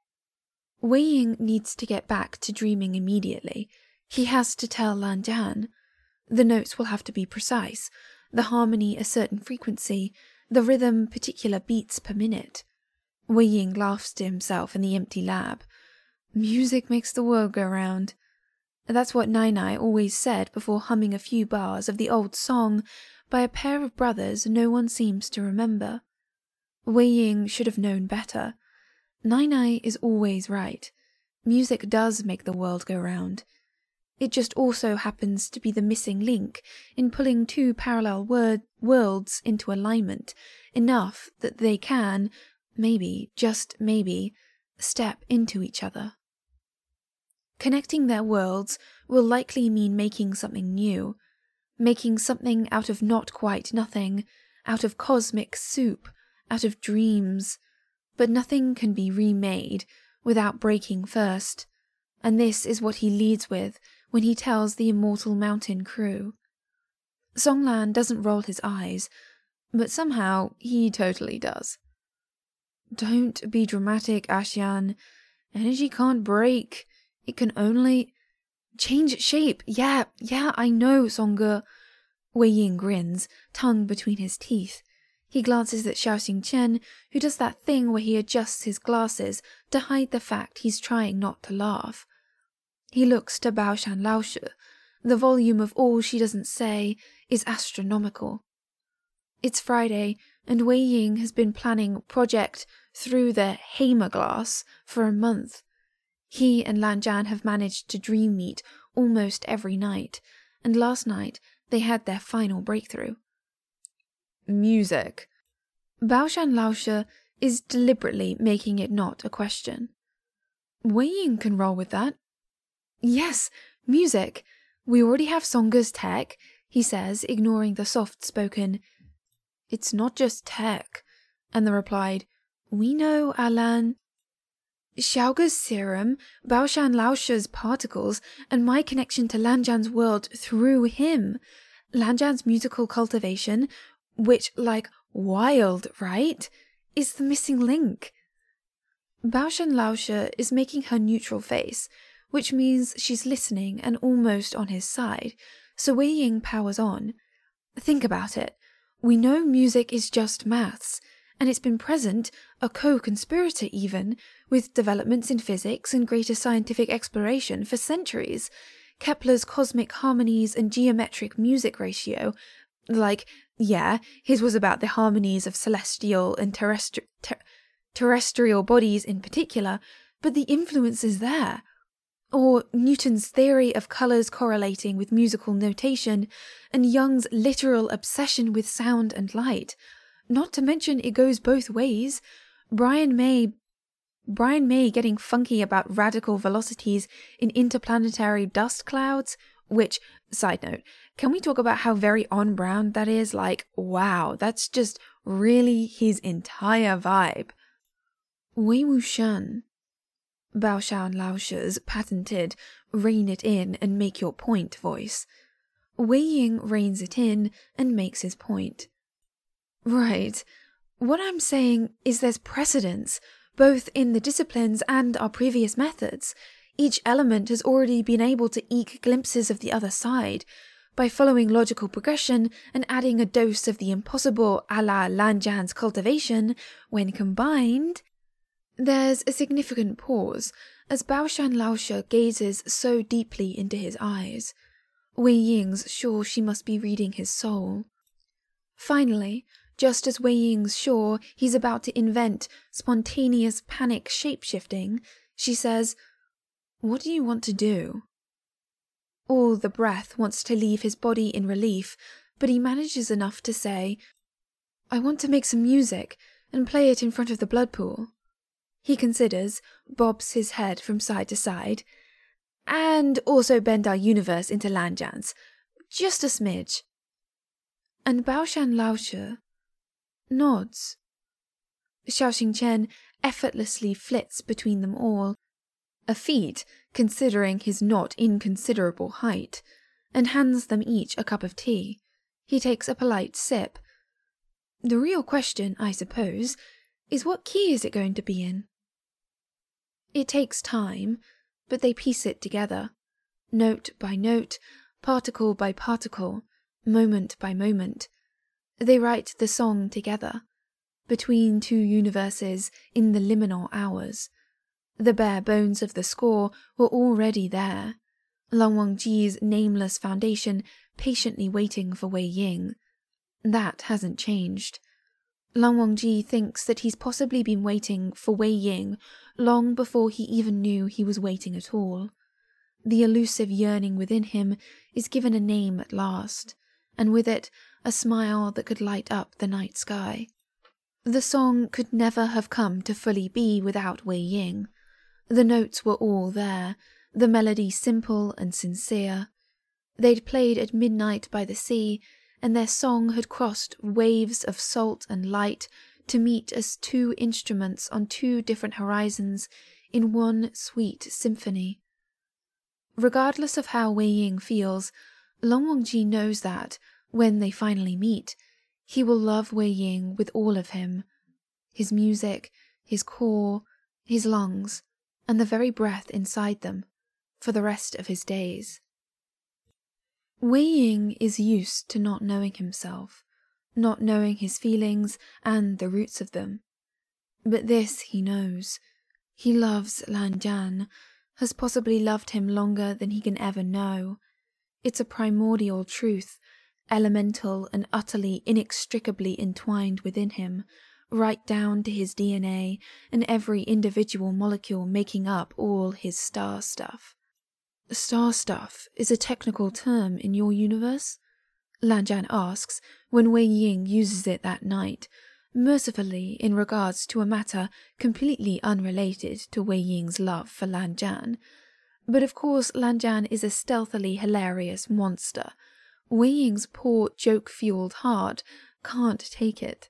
Wei Ying needs to get back to dreaming immediately. He has to tell Lan Zhan. The notes will have to be precise, the harmony a certain frequency, the rhythm particular beats per minute. Wei Ying laughs to himself in the empty lab. Music makes the world go round. That's what Nai Nai always said before humming a few bars of the old song by a pair of brothers no one seems to remember. Wei Ying should have known better. Nai Nai is always right. Music does make the world go round. It just also happens to be the missing link in pulling two parallel word worlds into alignment, enough that they can, maybe, just maybe, step into each other. Connecting their worlds will likely mean making something new, making something out of not quite nothing, out of cosmic soup, out of dreams, but nothing can be remade without breaking first, and this is what he leads with when he tells the Immortal Mountain crew. Songlan doesn't roll his eyes, but somehow he totally does. Don't be dramatic, Ashian. Energy can't break. It can only change shape. Yeah, yeah, I know, Songge. Wei Ying grins, tongue between his teeth. He glances at Xiao Xingqian, who does that thing where he adjusts his glasses to hide the fact he's trying not to laugh. He looks to Baoshan Laoshe. The volume of all she doesn't say is astronomical. It's Friday, and Wei Ying has been planning Project Through the Hamer Glass for a month. He and Lan Zhan have managed to dream meet almost every night, and last night they had their final breakthrough. Music. Baoshan Laoshe is deliberately making it not a question. Wei Ying can roll with that. Yes, music. We already have Songge's tech, he says, ignoring the soft-spoken, "It's not just tech," and the replied, "We know, Alan. Xiaoge's serum, Baoshan Laoshe's particles, and my connection to Lan Zhan's world through him. Lan Zhan's musical cultivation, which, like, wild, right, is the missing link." Baoshan Laoshe is making her neutral face, which means she's listening and almost on his side, so Wei Ying powers on. Think about it. We know music is just maths, and it's been present, a co-conspirator even, with developments in physics and greater scientific exploration for centuries. Kepler's cosmic harmonies and geometric music ratio, like, yeah, his was about the harmonies of celestial and terrestri- ter- terrestrial bodies in particular, but the influence is there. Or Newton's theory of colours correlating with musical notation, and Young's literal obsession with sound and light. Not to mention it goes both ways. Brian May Brian May getting funky about radical velocities in interplanetary dust clouds, which, Side note, can we talk about how very on-brand that is? Like, wow, that's just really his entire vibe. Wei Wuxian, Baoshan Laoshe's patented rein it in and make your point voice. Wei Ying reins it in and makes his point. Right. What I'm saying is there's precedence, both in the disciplines and our previous methods. Each element has already been able to eke glimpses of the other side. By following logical progression and adding a dose of the impossible a la Lanjan's cultivation, when combined... There's a significant pause, as Baoshan Laoshe gazes so deeply into his eyes. Wei Ying's sure she must be reading his soul. Finally, just as Wei Ying's sure he's about to invent spontaneous panic shape-shifting, she says, "What do you want to do?" All the breath wants to leave his body in relief, but he manages enough to say, "I want to make some music and play it in front of the blood pool." He considers, bobs his head from side to side, "and also bend our universe into Lanjan's. Just a smidge." And Baoshan Laoshe nods. Xiao Xingqian effortlessly flits between them all, a feat considering his not inconsiderable height, and hands them each a cup of tea. He takes a polite sip. The real question, I suppose, is what key is it going to be in? It takes time, but they piece it together, note by note, particle by particle, moment by moment. They write the song together, between two universes in the liminal hours. The bare bones of the score were already there, Lan Wangji's nameless foundation patiently waiting for Wei Ying. That hasn't changed. Lan Wangji thinks that he's possibly been waiting for Wei Ying long before he even knew he was waiting at all. The elusive yearning within him is given a name at last, and with it a smile that could light up the night sky. The song could never have come to fully be without Wei Ying. The notes were all there, the melody simple and sincere. They'd played at midnight by the sea, and their song had crossed waves of salt and light to meet as two instruments on two different horizons in one sweet symphony. Regardless of how Wei Ying feels, Lan Wangji knows that, when they finally meet, he will love Wei Ying with all of him, his music, his core, his lungs, and the very breath inside them, for the rest of his days. Wei Ying is used to not knowing himself, not knowing his feelings and the roots of them. But this he knows. He loves Lanjan, has possibly loved him longer than he can ever know. It's a primordial truth, elemental and utterly inextricably entwined within him, right down to his D N A and every individual molecule making up all his star stuff. Star stuff is a technical term in your universe? Lanjan asks when Wei Ying uses it that night, mercifully in regards to a matter completely unrelated to Wei Ying's love for Lanjan. But of course Lanjan is a stealthily hilarious monster. Wei Ying's poor joke-fueled heart can't take it.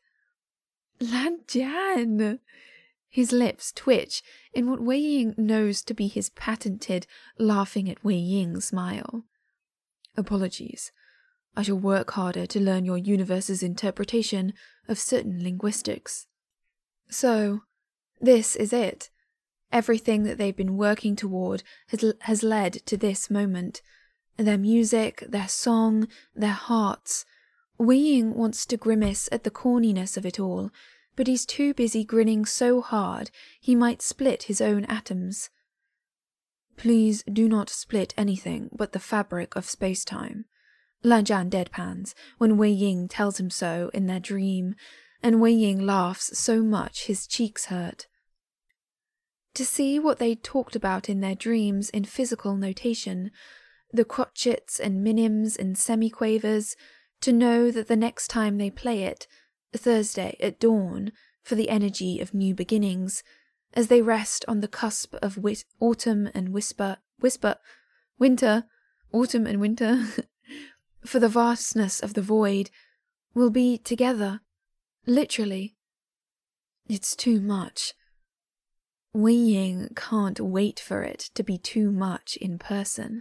Lanjan! His lips twitch in what Wei Ying knows to be his patented laughing at Wei Ying smile. Apologies. I shall work harder to learn your universe's interpretation of certain linguistics. So, this is it. Everything that they've been working toward has, has led to this moment. Their music, their song, their hearts. Wei Ying wants to grimace at the corniness of it all, but he's too busy grinning so hard he might split his own atoms. Please do not split anything but the fabric of space-time. Lanjan deadpans when Wei Ying tells him so in their dream, and Wei Ying laughs so much his cheeks hurt. To see what they'd talked about in their dreams in physical notation, the crotchets and minims and semiquavers, to know that the next time they play it, Thursday at dawn, for the energy of new beginnings, as they rest on the cusp of wit- autumn and whisper, whisper, winter, autumn and winter, for the vastness of the void, will be together, literally. It's too much. Wei Ying can't wait for it to be too much in person.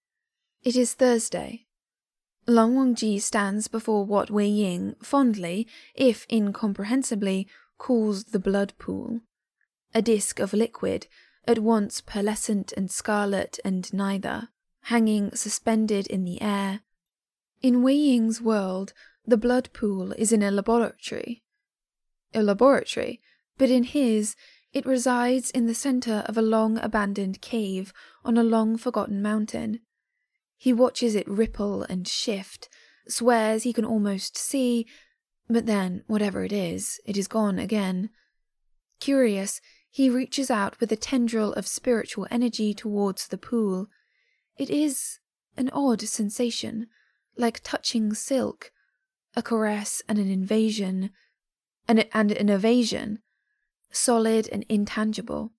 It is Thursday. Lan Wangji stands before what Wei Ying fondly, if incomprehensibly, calls the blood pool. A disk of liquid, at once pearlescent and scarlet and neither, hanging suspended in the air. In Wei Ying's world, the blood pool is in a laboratory. A laboratory, but in his, it resides in the centre of a long-abandoned cave on a long-forgotten mountain. He watches it ripple and shift, swears he can almost see, but then, whatever it is, it is gone again. Curious, he reaches out with a tendril of spiritual energy towards the pool. It is an odd sensation, like touching silk, a caress and an invasion, and, and an evasion, solid and intangible.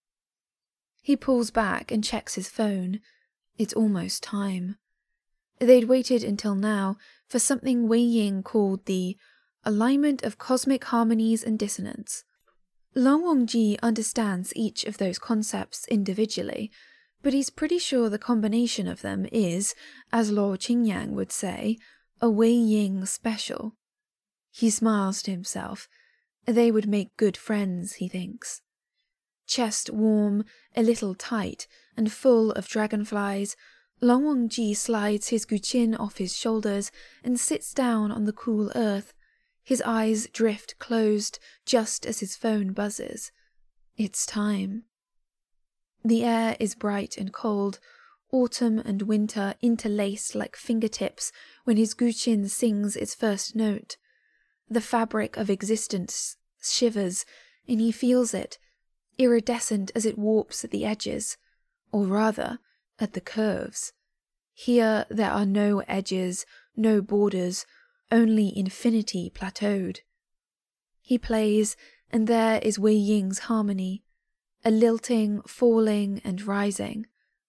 He pulls back and checks his phone. It's almost time. They'd waited until now for something Wei Ying called the alignment of cosmic harmonies and dissonance. Lan Wangji understands each of those concepts individually, but he's pretty sure the combination of them is, as Luo Qingyang would say, a Wei Ying special. He smiles to himself. They would make good friends, he thinks. Chest warm, a little tight, and full of dragonflies, Lan Wangji slides his guqin off his shoulders and sits down on the cool earth. His eyes drift closed just as his phone buzzes. It's time. The air is bright and cold, autumn and winter interlaced like fingertips when his guqin sings its first note. The fabric of existence shivers, and he feels it, iridescent as it warps at the edges, or rather, at the curves. Here there are no edges, no borders, only infinity plateaued. He plays, and there is Wei Ying's harmony, a lilting, falling, and rising.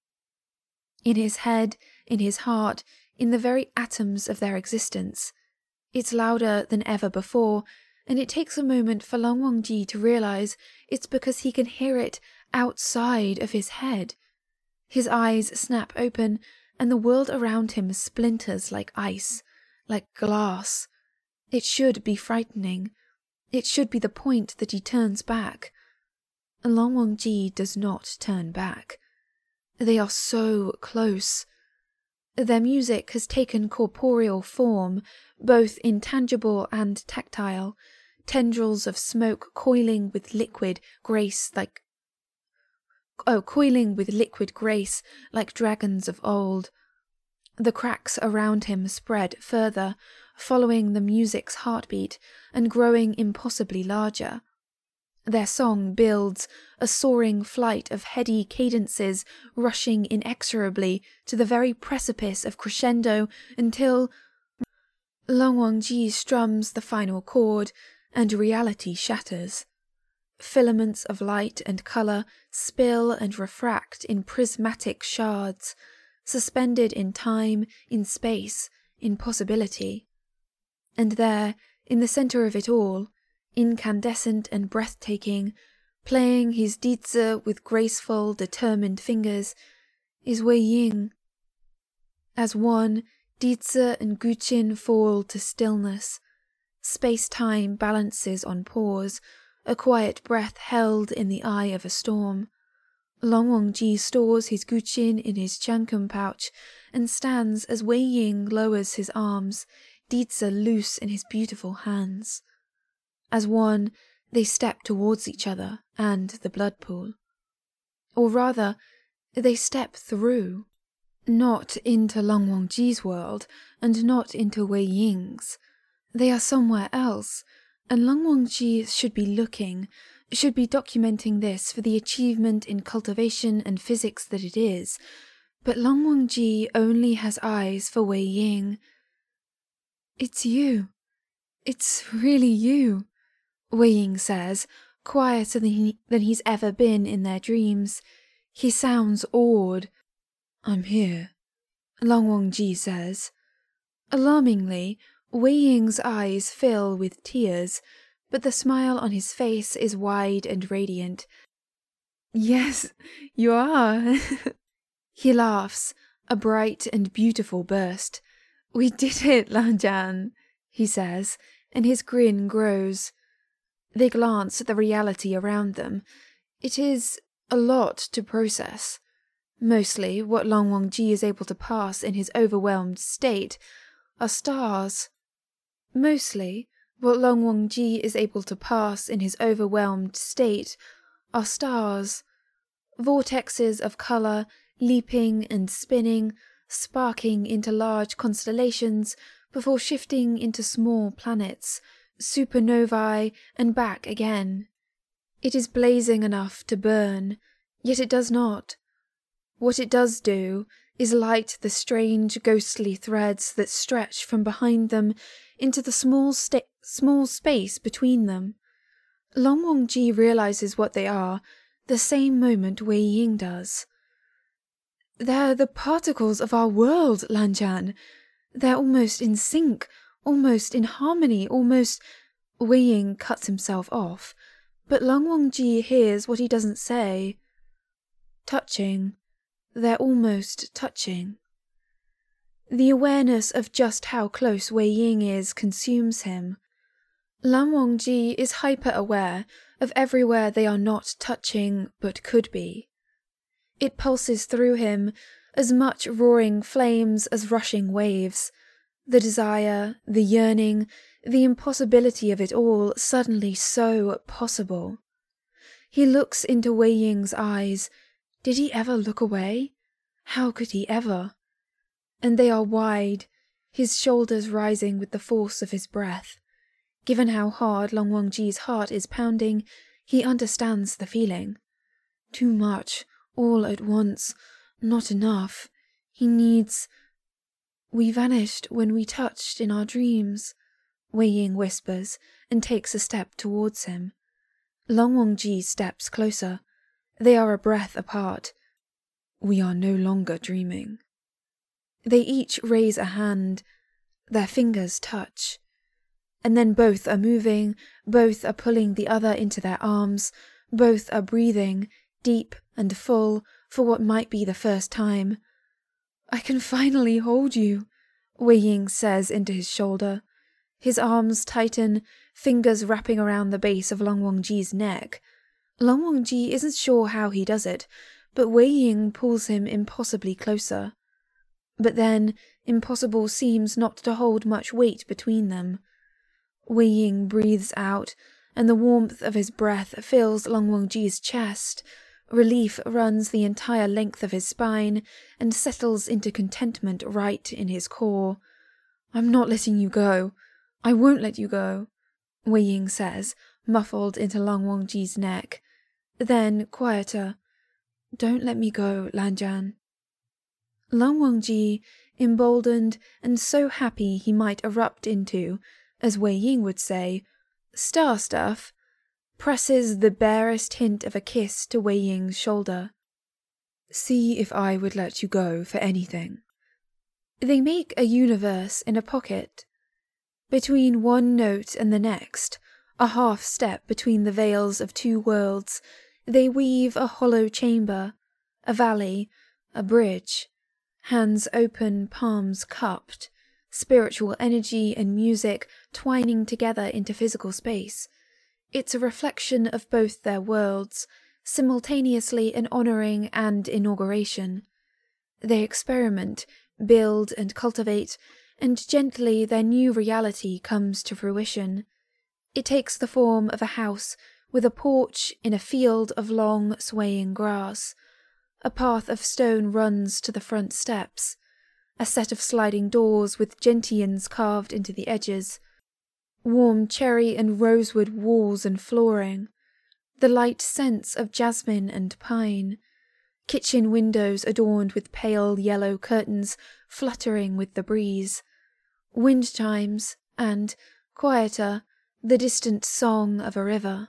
In his head, in his heart, in the very atoms of their existence. It's louder than ever before, and it takes a moment for Lan Wangji to realize it's because he can hear it outside of his head. His eyes snap open, and the world around him splinters like ice, like glass. It should be frightening. It should be the point that he turns back. Lan Wangji does not turn back. They are so close. Their music has taken corporeal form, both intangible and tactile, tendrils of smoke coiling with liquid grace like oh, coiling with liquid grace like dragons of old. The cracks around him spread further, following the music's heartbeat and growing impossibly larger. Their song builds, a soaring flight of heady cadences rushing inexorably to the very precipice of crescendo until Lan Wangji strums the final chord and reality shatters. Filaments of light and colour spill and refract in prismatic shards, suspended in time, in space, in possibility. And there, in the centre of it all, incandescent and breathtaking, playing his dizi with graceful, determined fingers, is Wei Ying. As one, dizi and guqin fall to stillness. Space-time balances on pause, a quiet breath held in the eye of a storm. Lan Wangji stores his guqin in his chankum pouch and stands as Wei Ying lowers his arms, dizi loose in his beautiful hands. As one, they step towards each other and the blood pool. Or rather, they step through. Not into Lan Wangji's world, and not into Wei Ying's. They are somewhere else, and Lan Wangji should be looking, should be documenting this for the achievement in cultivation and physics that it is, but Lan Wangji only has eyes for Wei Ying. It's you. It's really you, Wei Ying says, quieter than, he, than he's ever been in their dreams. He sounds awed. I'm here. Long Wangji says. Alarmingly, Wei Ying's eyes fill with tears, but the smile on his face is wide and radiant. Yes, you are. He laughs, a bright and beautiful burst. We did it, Lanjian, he says, and his grin grows. They glance at the reality around them. It is a lot to process. Mostly, what Long Wangji is able to pass in his overwhelmed state are stars. Mostly, what Long Wangji is able to pass in his overwhelmed state are stars. Vortexes of colour, leaping and spinning, sparking into large constellations before shifting into small planets, supernovae, and back again. It is blazing enough to burn, yet it does not. What it does do is light the strange ghostly threads that stretch from behind them into the small, sta- small space between them. Long Wangji realizes what they are the same moment Wei Ying does. They're the particles of our world, Lanjian. They're almost in sync, almost in harmony, almost... Wei Ying cuts himself off, but Long Wangji hears what he doesn't say. Touching. They're almost touching. The awareness of just how close Wei Ying is consumes him. Lan Wangji is hyper-aware of everywhere they are not touching but could be. It pulses through him, as much roaring flames as rushing waves. The desire, the yearning, the impossibility of it all suddenly so possible. He looks into Wei Ying's eyes. Did he ever look away? How could he ever? And they are wide, his shoulders rising with the force of his breath. Given how hard Long Wangji's heart is pounding, he understands the feeling. Too much, all at once, not enough. He needs... We vanished when we touched in our dreams, Wei Ying whispers and takes a step towards him. Long Wangji steps closer. They are a breath apart. We are no longer dreaming. They each raise a hand. Their fingers touch. And then both are moving, both are pulling the other into their arms, both are breathing, deep and full, for what might be the first time. I can finally hold you, Wei Ying says into his shoulder. His arms tighten, fingers wrapping around the base of Long Wangji's neck. Long Wangji isn't sure how he does it, but Wei Ying pulls him impossibly closer. But then, impossible seems not to hold much weight between them. Wei Ying breathes out, and the warmth of his breath fills Long Wangji's chest. Relief runs the entire length of his spine and settles into contentment right in his core. I'm not letting you go. I won't let you go, Wei Ying says, muffled into Long Wangji's neck. Then, quieter, don't let me go, Lanjian. Long Wangji, emboldened and so happy he might erupt into, as Wei Ying would say, star stuff, presses the barest hint of a kiss to Wei Ying's shoulder. See if I would let you go for anything. They make a universe in a pocket. Between one note and the next, a half step between the veils of two worlds, they weave a hollow chamber, a valley, a bridge, hands open, palms cupped, spiritual energy and music twining together into physical space. It's a reflection of both their worlds, simultaneously an honouring and inauguration. They experiment, build and cultivate, and gently their new reality comes to fruition. It takes the form of a house with a porch in a field of long, swaying grass. A path of stone runs to the front steps. A set of sliding doors with gentians carved into the edges. Warm cherry and rosewood walls and flooring. The light scents of jasmine and pine. Kitchen windows adorned with pale yellow curtains fluttering with the breeze. Wind chimes and, quieter, the distant song of a river.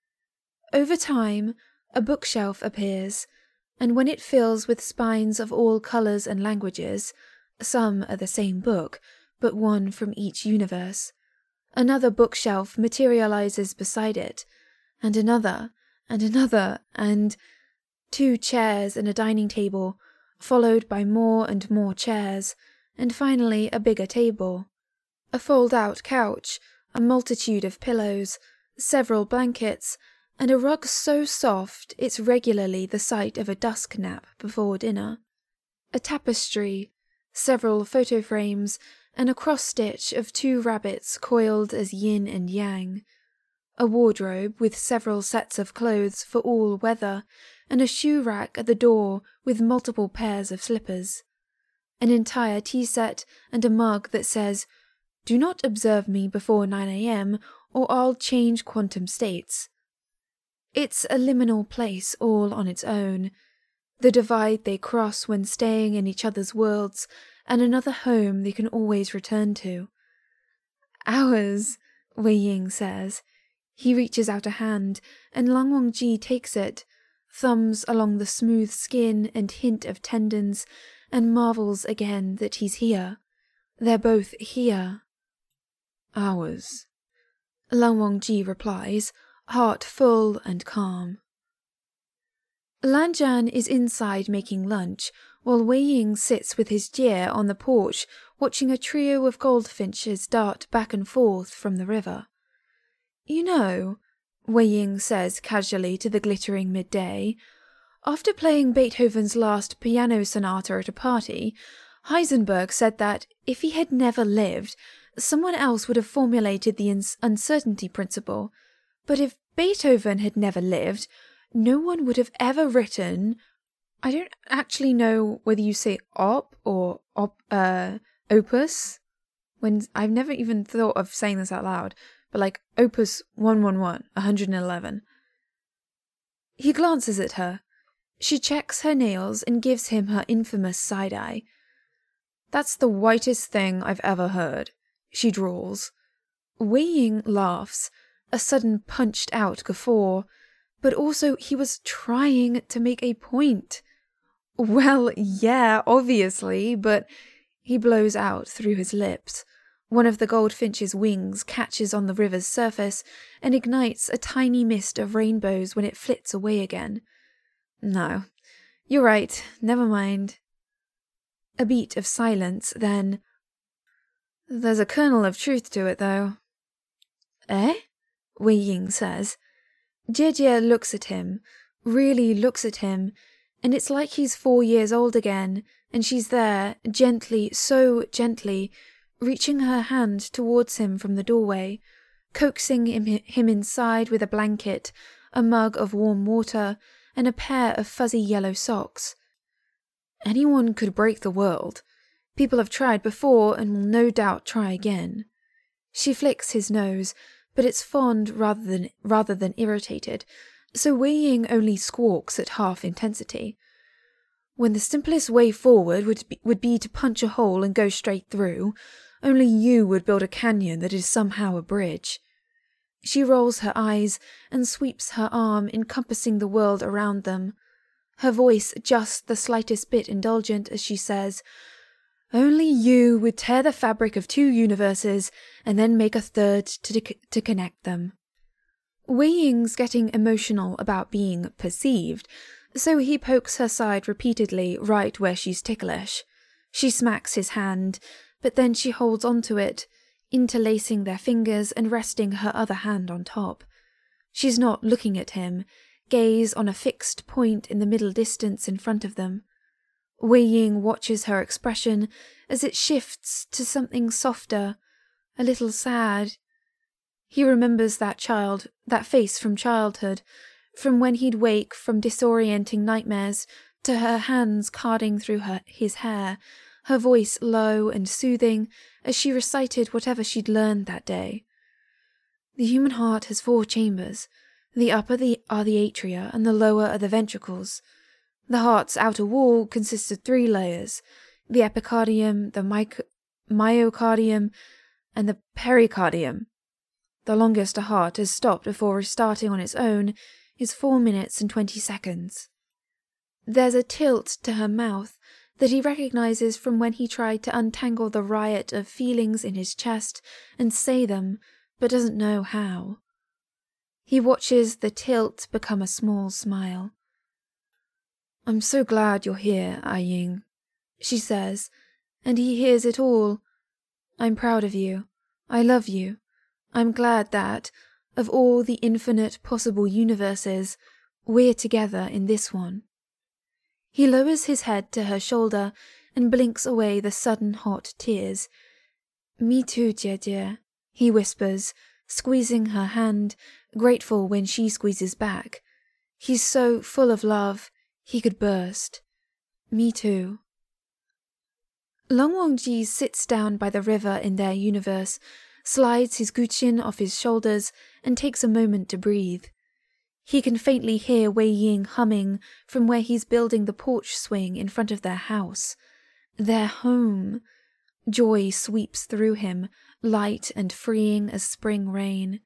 Over time, a bookshelf appears, and when it fills with spines of all colours and languages, Some are the same book, but one from each universe. Another bookshelf materializes beside it, and another, and another, and two chairs and a dining table, followed by more and more chairs, and finally a bigger table. A fold-out couch, a multitude of pillows, several blankets, and a rug so soft it's regularly the site of a dusk nap before dinner. A tapestry, several photo frames, and a cross-stitch of two rabbits coiled as yin and yang. A wardrobe with several sets of clothes for all weather, and a shoe rack at the door with multiple pairs of slippers. An entire tea set and a mug that says, "Do not observe me before nine a.m. or I'll change quantum states." It's a liminal place all on its own, the divide they cross when staying in each other's worlds, and another home they can always return to. "Ours," Wei Ying says. He reaches out a hand, and Lan Wangji takes it, thumbs along the smooth skin and hint of tendons, and marvels again that he's here. They're both here. "Ours," Lan Wangji replies, heart full and calm. Lan Zhan is inside making lunch, while Wei Ying sits with his Jie on the porch watching a trio of goldfinches dart back and forth from the river. "You know," Wei Ying says casually to the glittering midday, "after playing Beethoven's last piano sonata at a party, Heisenberg said that if he had never lived, someone else would have formulated the uncertainty principle. But if Beethoven had never lived, no one would have ever written—" I don't actually know whether you say op or op, uh, opus. When I've never even thought of saying this out loud, but like opus one one one, one hundred eleven. He glances at her. She checks her nails and gives him her infamous side-eye. "That's the whitest thing I've ever heard," she drawls. Wei Ying laughs, a sudden punched-out guffaw, but also he was trying to make a point. "Well, yeah, obviously, but—" He blows out through his lips. One of the goldfinch's wings catches on the river's surface and ignites a tiny mist of rainbows when it flits away again. "No, you're right, never mind." A beat of silence, then— "There's a kernel of truth to it, though." "Eh?" Wei Ying says. Jie looks at him, really looks at him, and it's like he's four years old again, and she's there, gently, so gently, reaching her hand towards him from the doorway, coaxing him, him inside with a blanket, a mug of warm water, and a pair of fuzzy yellow socks. Anyone could break the world. People have tried before and will no doubt try again. She flicks his nose, but it's fond rather than rather than irritated, so Wei Ying only squawks at half intensity. "When the simplest way forward would be, would be to punch a hole and go straight through, only you would build a canyon that is somehow a bridge." She rolls her eyes and sweeps her arm, encompassing the world around them. Her voice just the slightest bit indulgent as she says, "Only you would tear the fabric of two universes and then make a third to, to connect them." Wei Ying's getting emotional about being perceived, so he pokes her side repeatedly right where she's ticklish. She smacks his hand, but then she holds onto it, interlacing their fingers and resting her other hand on top. She's not looking at him, gaze on a fixed point in the middle distance in front of them. Wei Ying watches her expression as it shifts to something softer, a little sad. He remembers that child, that face from childhood, from when he'd wake from disorienting nightmares, to her hands carding through her, his hair, her voice low and soothing as she recited whatever she'd learned that day. "The human heart has four chambers. The upper the, are the atria and the lower are the ventricles. The heart's outer wall consists of three layers, the epicardium, the my- myocardium, and the pericardium. The longest a heart has stopped before restarting on its own is four minutes and twenty seconds." There's a tilt to her mouth, that he recognizes from when he tried to untangle the riot of feelings in his chest and say them, but doesn't know how. He watches the tilt become a small smile. "I'm so glad you're here, Ah Ying," she says, and he hears it all. "I'm proud of you. I love you. I'm glad that, of all the infinite possible universes, we're together in this one." He lowers his head to her shoulder and blinks away the sudden hot tears. "Me too, Jie," he whispers, squeezing her hand, grateful when she squeezes back. He's so full of love, he could burst. "Me too." Long Wangji sits down by the river in their universe, slides his guqin off his shoulders, and takes a moment to breathe. He can faintly hear Wei Ying humming from where he's building the porch swing in front of their house. Their home. Joy sweeps through him, light and freeing as spring rain.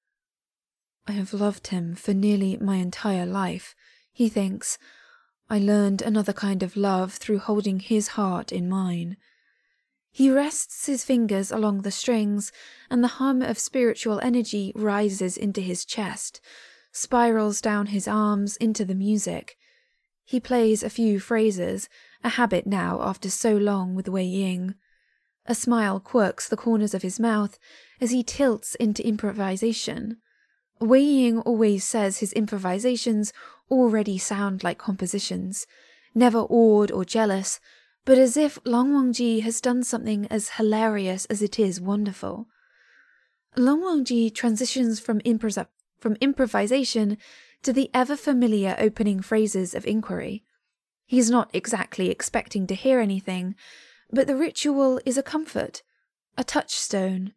"I have loved him for nearly my entire life," he thinks. "I learned another kind of love through holding his heart in mine." He rests his fingers along the strings, and the hum of spiritual energy rises into his chest, spirals down his arms into the music. He plays a few phrases, a habit now after so long with Wei Ying. A smile quirks the corners of his mouth as he tilts into improvisation. Wei Ying always says his improvisations already sound like compositions, never awed or jealous, but as if Long Wangji has done something as hilarious as it is wonderful. Long Wangji transitions from, impro- from improvisation to the ever-familiar opening phrases of inquiry. He's not exactly expecting to hear anything, but the ritual is a comfort, a touchstone.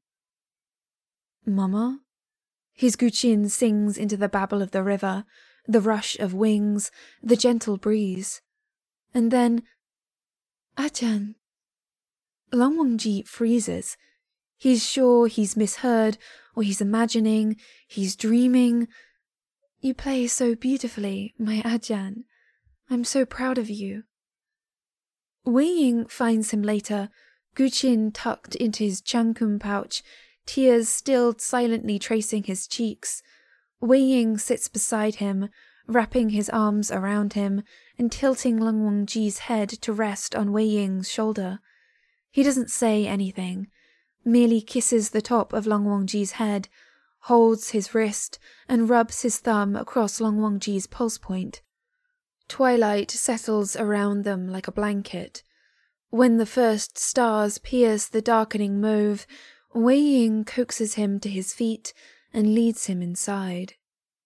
"Mama?" His guqin sings into the babble of the river, the rush of wings, the gentle breeze. And then, "Ajahn." Long Wangji freezes. He's sure he's misheard, or he's imagining, he's dreaming. "You play so beautifully, my Ajahn. I'm so proud of you." Wei Ying finds him later, guqin tucked into his changkun pouch, tears still silently tracing his cheeks. Wei Ying sits beside him, wrapping his arms around him and tilting Long Wangji's head to rest on Wei Ying's shoulder. He doesn't say anything, merely kisses the top of Long Wangji's head, holds his wrist and rubs his thumb across Long Wangji's pulse point. Twilight settles around them like a blanket. When the first stars pierce the darkening mauve, Wei Ying coaxes him to his feet and leads him inside.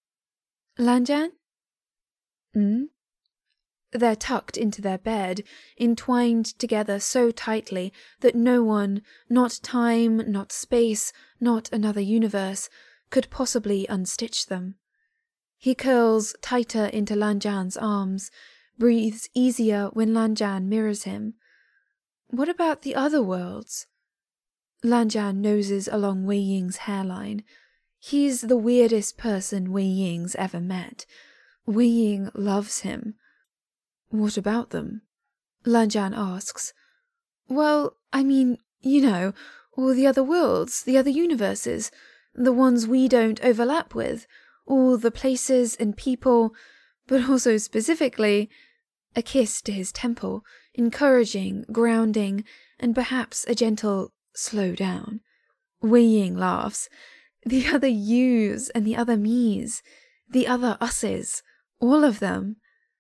"Lanjian?" Hmm? They're tucked into their bed, entwined together so tightly that no one, not time, not space, not another universe, could possibly unstitch them. He curls tighter into Lanjian's arms, breathes easier when Lanjian mirrors him. "What about the other worlds?" Lanjian noses along Wei Ying's hairline. He's the weirdest person Wei Ying's ever met. Wei Ying loves him. "What about them?" Lanjian asks. "Well, I mean, you know, all the other worlds, the other universes, the ones we don't overlap with, all the places and people, but also specifically..." A kiss to his temple, encouraging, grounding, and perhaps a gentle "slow down." Wei Ying laughs. "The other yous and the other me's, the other us's, all of them."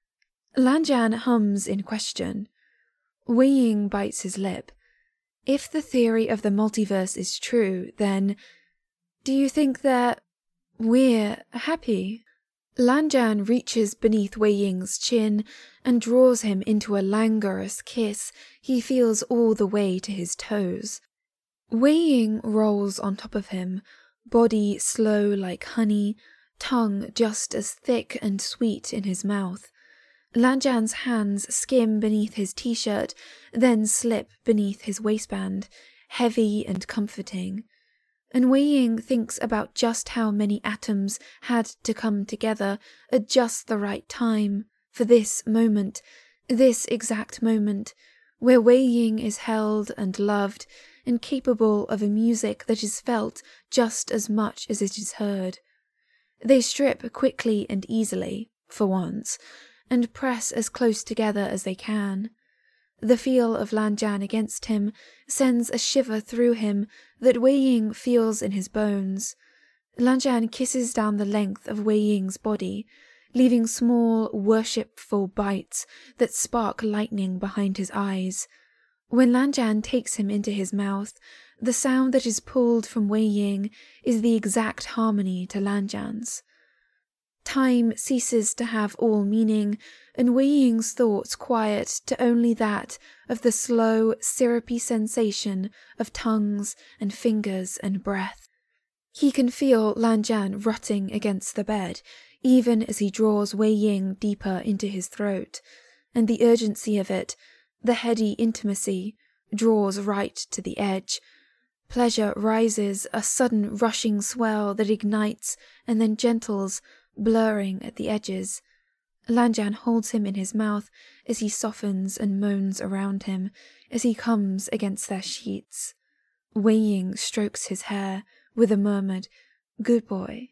Lanjian hums in question. Wei Ying bites his lip. If the theory of the multiverse is true, then... Do you think that... we're happy? Lanjian reaches beneath Wei Ying's chin and draws him into a languorous kiss he feels all the way to his toes. Wei Ying rolls on top of him, body slow like honey, tongue just as thick and sweet in his mouth. Lanjian's hands skim beneath his t-shirt, then slip beneath his waistband, heavy and comforting. And Wei Ying thinks about just how many atoms had to come together at just the right time, for this moment, This exact moment, where Wei Ying is held and loved and capable of a music that is felt just as much as it is heard. They strip quickly and easily, for once, and press as close together as they can. The feel of Lan Zhan against him sends a shiver through him that Wei Ying feels in his bones. Lan Zhan kisses down the length of Wei Ying's body, leaving small, worshipful bites that spark lightning behind his eyes. When Lan Zhan takes him into his mouth, the sound that is pulled from Wei Ying is the exact harmony to Lan Zhan's. Time ceases to have all meaning, and Wei Ying's thoughts quiet to only that of the slow, syrupy sensation of tongues and fingers and breath. He can feel Lan Zhan rotting against the bed, even as he draws Wei Ying deeper into his throat, and the urgency of it, the heady intimacy, draws right to the edge. Pleasure rises, a sudden rushing swell that ignites and then gentles, blurring at the edges. Lan Zhan holds him in his mouth as he softens and moans around him, as he comes against their sheets. Wei Ying strokes his hair with a murmured, "Good boy."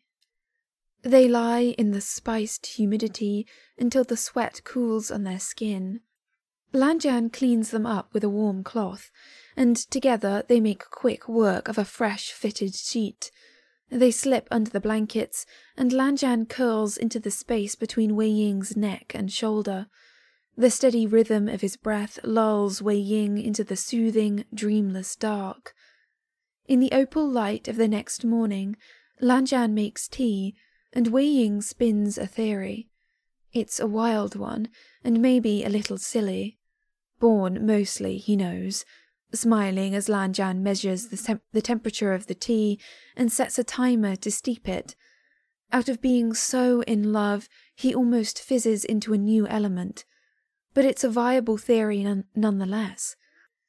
They lie in the spiced humidity until the sweat cools on their skin. Lan Zhan cleans them up with a warm cloth, and together they make quick work of a fresh fitted sheet. They slip under the blankets, and Lan Zhan curls into the space between Wei Ying's neck and shoulder. The steady rhythm of his breath lulls Wei Ying into the soothing, dreamless dark. In the opal light of the next morning, Lan Zhan makes tea, and Wei Ying spins a theory. It's a wild one, and maybe a little silly. Born mostly, he knows, smiling as Lan Zhan measures the, temp- the temperature of the tea and sets a timer to steep it. Out of being so in love, he almost fizzes into a new element. But it's a viable theory none- nonetheless.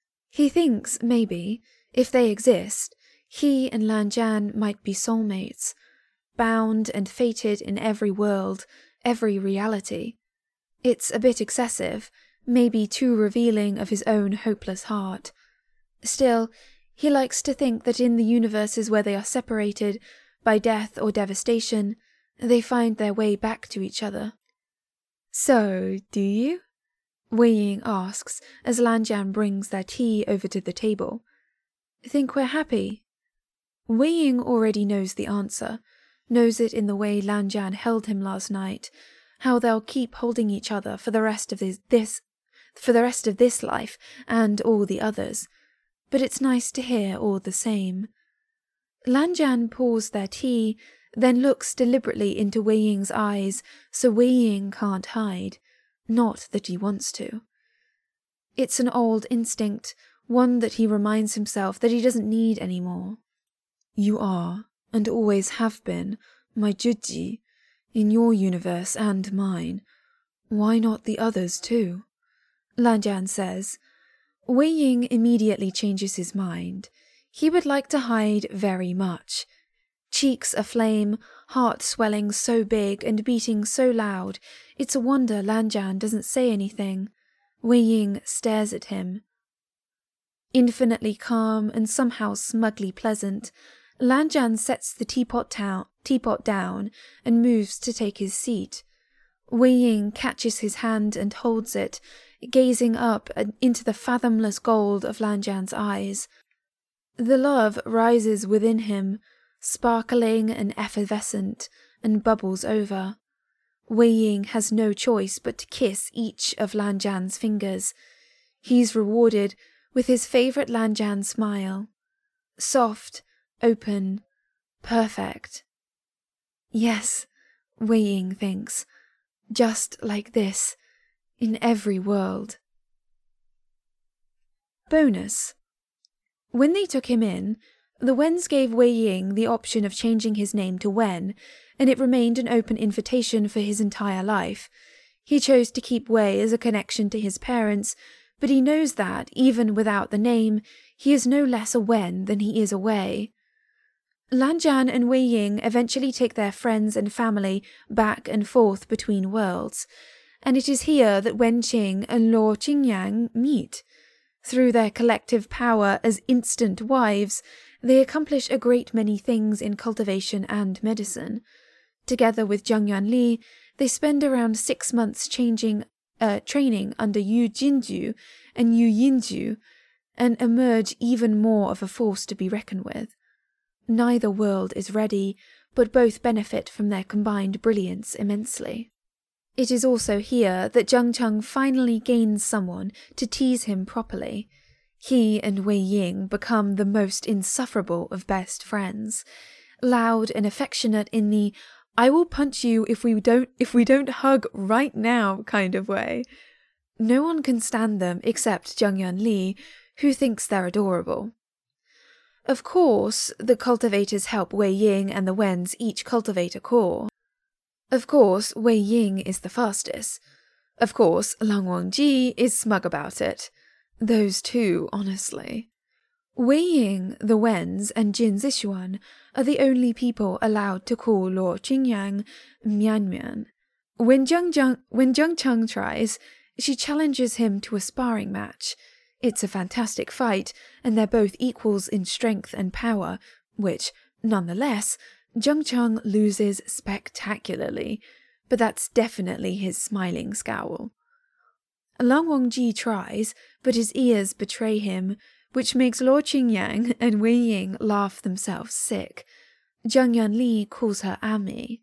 He thinks, maybe, if they exist, he and Lan Zhan might be soulmates, bound and fated in every world, every reality. It's a bit excessive, maybe too revealing of his own hopeless heart. Still, he likes to think that in the universes where they are separated by death or devastation, they find their way back to each other. "So, do you?" Wei Ying asks as Lan Zhan brings their tea over to the table. "Think we're happy?" Wei Ying already knows the answer, knows it in the way Lan Zhan held him last night, how they'll keep holding each other for the rest of this, this for the rest of this life and all the others. But it's nice to hear all the same. Lan Zhan pours their tea, then looks deliberately into Wei Ying's eyes so Wei Ying can't hide, not that he wants to. It's an old instinct, one that he reminds himself that he doesn't need anymore. "You are, and always have been, my Juji, in your universe and mine. Why not the others too?" Lan Zhan says. Wei Ying immediately changes his mind. He would like to hide very much. Cheeks aflame, heart swelling so big and beating so loud, it's a wonder Lan Zhan doesn't say anything. Wei Ying stares at him. Infinitely calm and somehow smugly pleasant, Lan Zhan sets the teapot, ta- teapot down and moves to take his seat. Wei Ying catches his hand and holds it, gazing up into the fathomless gold of Lan Zhan's eyes. The love rises within him, sparkling and effervescent, and bubbles over. Wei Ying has no choice but to kiss each of Lan Zhan's fingers. He's rewarded with his favourite Lan Zhan smile. Soft, open, perfect. Yes, Wei Ying thinks, just like this, in every world. Bonus. When they took him in, the Wens gave Wei Ying the option of changing his name to Wen, and it remained an open invitation for his entire life. He chose to keep Wei as a connection to his parents, but he knows that, even without the name, he is no less a Wen than he is a Wei. Lan Zhan and Wei Ying eventually take their friends and family back and forth between worlds, and it is here that Wenqing and Luo Qingyang meet. Through their collective power as instant wives, they accomplish a great many things in cultivation and medicine. Together with Zhang Yuanli, they spend around six months changing, uh, training under Yu Jinju and Yu Yinju, and emerge even more of a force to be reckoned with. Neither world is ready, but both benefit from their combined brilliance immensely. It is also here that Jiang Cheng finally gains someone to tease him properly. He and Wei Ying become the most insufferable of best friends, loud and affectionate in the "I will punch you if we don't if we don't hug right now" kind of way. No one can stand them except Zhang Yuanli, who thinks they're adorable. Of course, the cultivators help Wei Ying and the Wens each cultivate a core. Of course, Wei Ying is the fastest. Of course, Lang Wangji is smug about it. Those two, honestly. Wei Ying, the Wens, and Jin Zixuan are the only people allowed to call Luo Qingyang Mian Mian. When Jiang, Jiang, when Jiang Cheng tries, she challenges him to a sparring match. It's a fantastic fight, and they're both equals in strength and power, which, nonetheless, Jiang Cheng loses spectacularly, but that's definitely his smiling scowl. Lang Wangji tries, but his ears betray him, which makes Luo Qingyang and Wei Ying laugh themselves sick. Zhang Yuanli calls her Ami.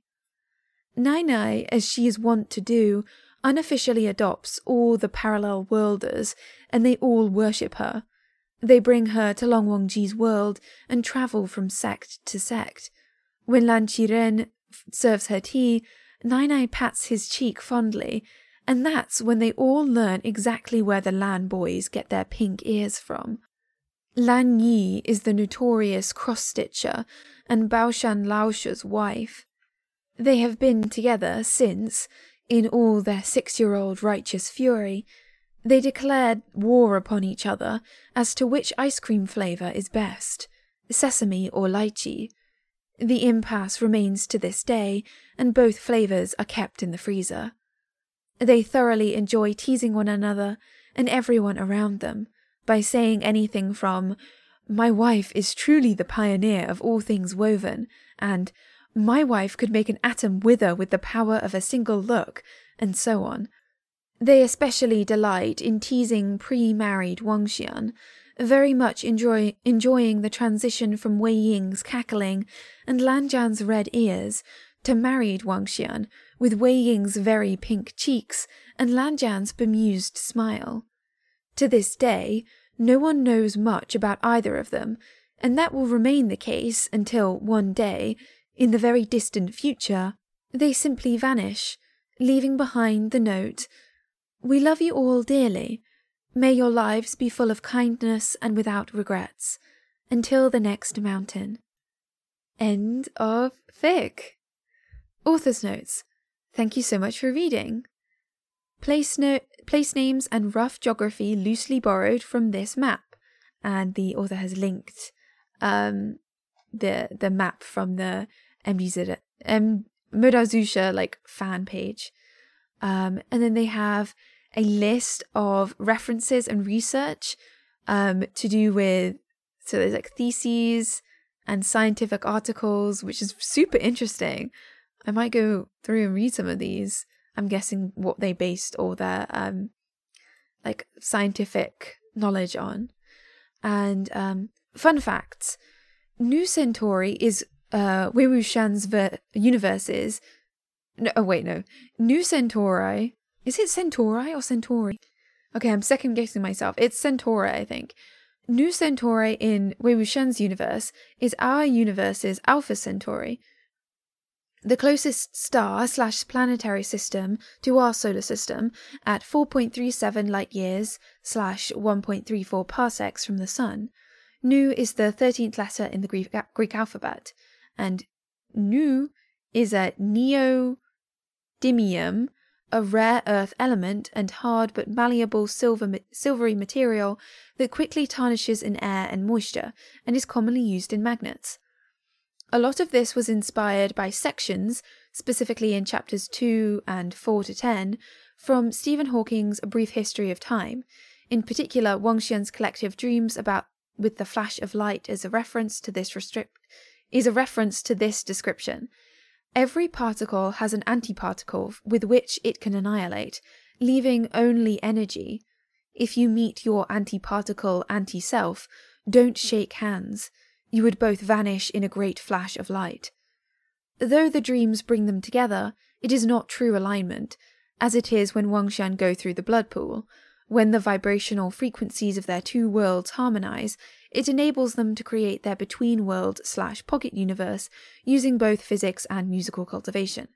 Nai Nai, as she is wont to do, unofficially adopts all the parallel worlders, and they all worship her. They bring her to Lang Wangji's world and travel from sect to sect. When Lan Qiren serves her tea, Nai Nai pats his cheek fondly, and that's when they all learn exactly where the Lan boys get their pink ears from. Lan Yi is the notorious cross-stitcher and Baoshan Laoshe's wife. They have been together since, in all their six-year-old righteous fury, they declared war upon each other as to which ice cream flavour is best, sesame or lychee. The impasse remains to this day, and both flavours are kept in the freezer. They thoroughly enjoy teasing one another and everyone around them by saying anything from, "My wife is truly the pioneer of all things woven," and "My wife could make an atom wither with the power of a single look," and so on. They especially delight in teasing pre-married Wang Xian, very much enjoy, enjoying the transition from Wei Ying's cackling and Lan Zhan's red ears to married Wang Xian, with Wei Ying's very pink cheeks and Lan Zhan's bemused smile. To this day, no one knows much about either of them, and that will remain the case until one day, in the very distant future, they simply vanish, leaving behind the note, "We love you all dearly. May your lives be full of kindness and without regrets. Until the next mountain." End of fic. Author's notes. Thank you so much for reading. Place, no- place names and rough geography loosely borrowed from this map, and the author has linked um, the the map from the M D Z M Modazusha like fan page, um, and then they have a list of references and research um, to do with, so there's like theses and scientific articles, which is super interesting. I might go through and read some of these. I'm guessing what they based all their um, like scientific knowledge on. And um, fun facts: New Centauri is uh, Wei Wuxian's ver- universes. No, oh wait, no. New Centauri. Is it Centauri or Centauri? Okay, I'm second guessing myself. It's Centauri, I think. New Centauri in Wei Wuxian's universe is our universe's Alpha Centauri, the closest star slash planetary system to our solar system, at four point three seven light years slash one point three four parsecs from the Sun. Nu is the thirteenth letter in the Greek, Greek alphabet, and Nu is a neodymium, a rare earth element and hard but malleable silver, silvery material that quickly tarnishes in air and moisture and is commonly used in magnets. A lot of this was inspired by sections, specifically in chapters two and four to ten, from Stephen Hawking's A Brief History of Time. In particular, Wang Xian's collective dreams about with the flash of light is a reference to this restrict is a reference to this description. Every particle has an antiparticle with which it can annihilate, leaving only energy. If you meet your antiparticle anti-self, don't shake hands. You would both vanish in a great flash of light. Though the dreams bring them together, it is not true alignment, as it is when Wang Xian go through the blood pool. When the vibrational frequencies of their two worlds harmonize, it enables them to create their between-world slash pocket universe using both physics and musical cultivation.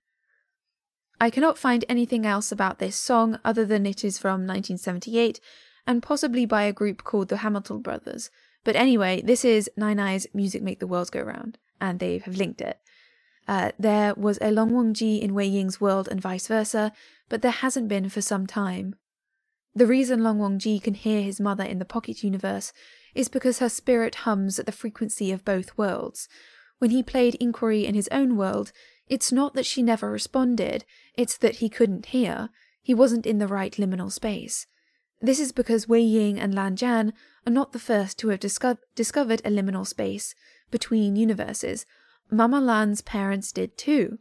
I cannot find anything else about this song other than it is from nineteen seventy-eight and possibly by a group called the Hamilton Brothers. But anyway, this is Nine Eyes' Music Make the World Go Round, and they have linked it. Uh, there was a Long Wangji in Wei Ying's world and vice versa, but there hasn't been for some time. The reason Long Wangji can hear his mother in the pocket universe is because her spirit hums at the frequency of both worlds. When he played Inquiry in his own world, it's not that she never responded, it's that he couldn't hear. He wasn't in the right liminal space. This is because Wei Ying and Lan Zhan are not the first to have disco- discovered a liminal space between universes. Mama Lan's parents did too.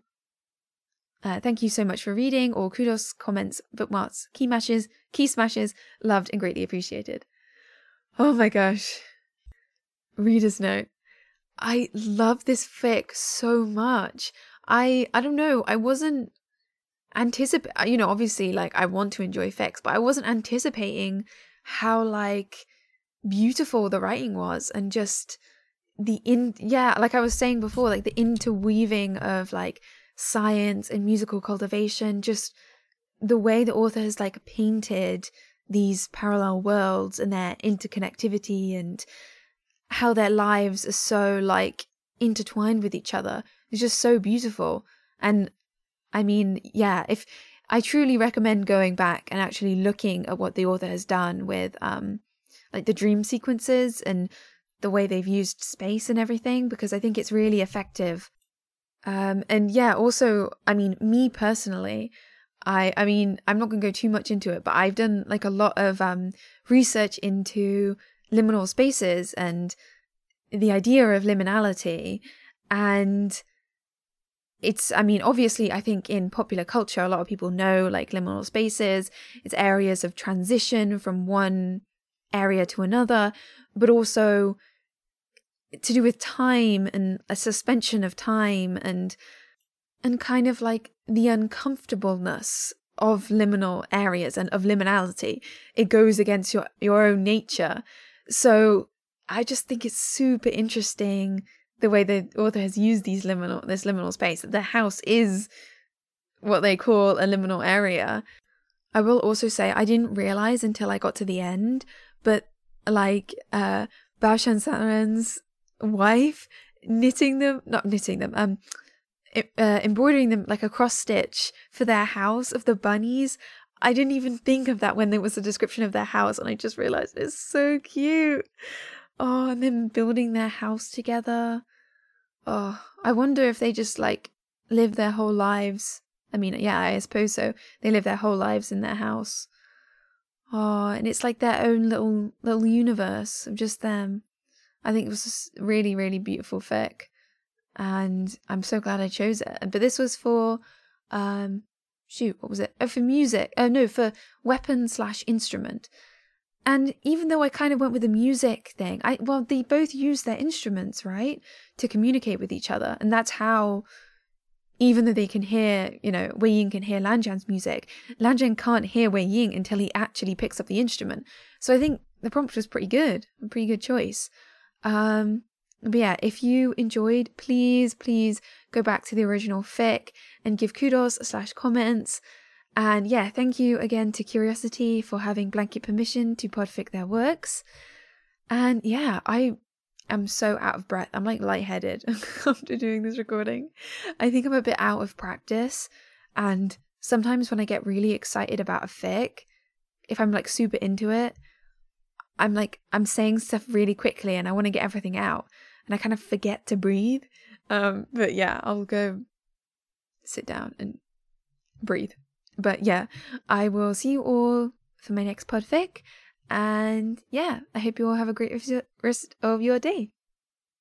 Uh, thank you so much for reading. All kudos, comments, bookmarks, key matches, key smashes, loved and greatly appreciated. Oh my gosh. Reader's note. I love this fic so much. I I don't know, I wasn't anticipate, you know, obviously like I want to enjoy fics, but I wasn't anticipating how like beautiful the writing was, and just the in yeah, like I was saying before, like the interweaving of like science and musical cultivation, just the way the author has like painted these parallel worlds and their interconnectivity and how their lives are so like intertwined with each other. It's just so beautiful. And I mean, yeah, if I truly recommend going back and actually looking at what the author has done with um like the dream sequences and the way they've used space and everything, because I think it's really effective. Um, and yeah, also, I mean, me personally, I, I mean, I'm not going to go too much into it, but I've done like a lot of um, research into liminal spaces and the idea of liminality. And it's, I mean, obviously, I think in popular culture, a lot of people know like liminal spaces. It's areas of transition from one area to another, but also to do with time and a suspension of time and and kind of like the uncomfortableness of liminal areas and of liminality. It goes against your your own nature. So I just think it's super interesting the way the author has used these liminal this liminal space. The house is what they call a liminal area. I will also say I didn't realize until I got to the end, but like uh Bao Shansaren's wife knitting them, not knitting them, um, uh, embroidering them like a cross stitch for their house of the bunnies. I didn't even think of that when there was a description of their house, and I just realized it's so cute. Oh, and them building their house together. Oh, I wonder if they just like live their whole lives. I mean, yeah, I suppose so. They live their whole lives in their house. Oh, and it's like their own little little universe of just them. I think it was a really, really beautiful fic, and I'm so glad I chose it. But this was for, um, shoot, what was it? Oh, for music. Oh, no, for weapon slash instrument. And even though I kind of went with the music thing, I well, they both use their instruments, right, to communicate with each other. And that's how, even though they can hear, you know, Wei Ying can hear Lan Zhan's music, Lan Zhan can't hear Wei Ying until he actually picks up the instrument. So I think the prompt was pretty good, a pretty good choice. Um, but yeah, if you enjoyed, please, please go back to the original fic and give kudos slash comments. And yeah, thank you again to Curiosity for having blanket permission to podfic their works. And yeah, I am so out of breath. I'm like lightheaded after doing this recording. I think I'm a bit out of practice. And sometimes when I get really excited about a fic, if I'm like super into it, I'm like, I'm saying stuff really quickly and I want to get everything out. And I kind of forget to breathe. Um, but yeah, I'll go sit down and breathe. But yeah, I will see you all for my next podfic. And yeah, I hope you all have a great rest of your day.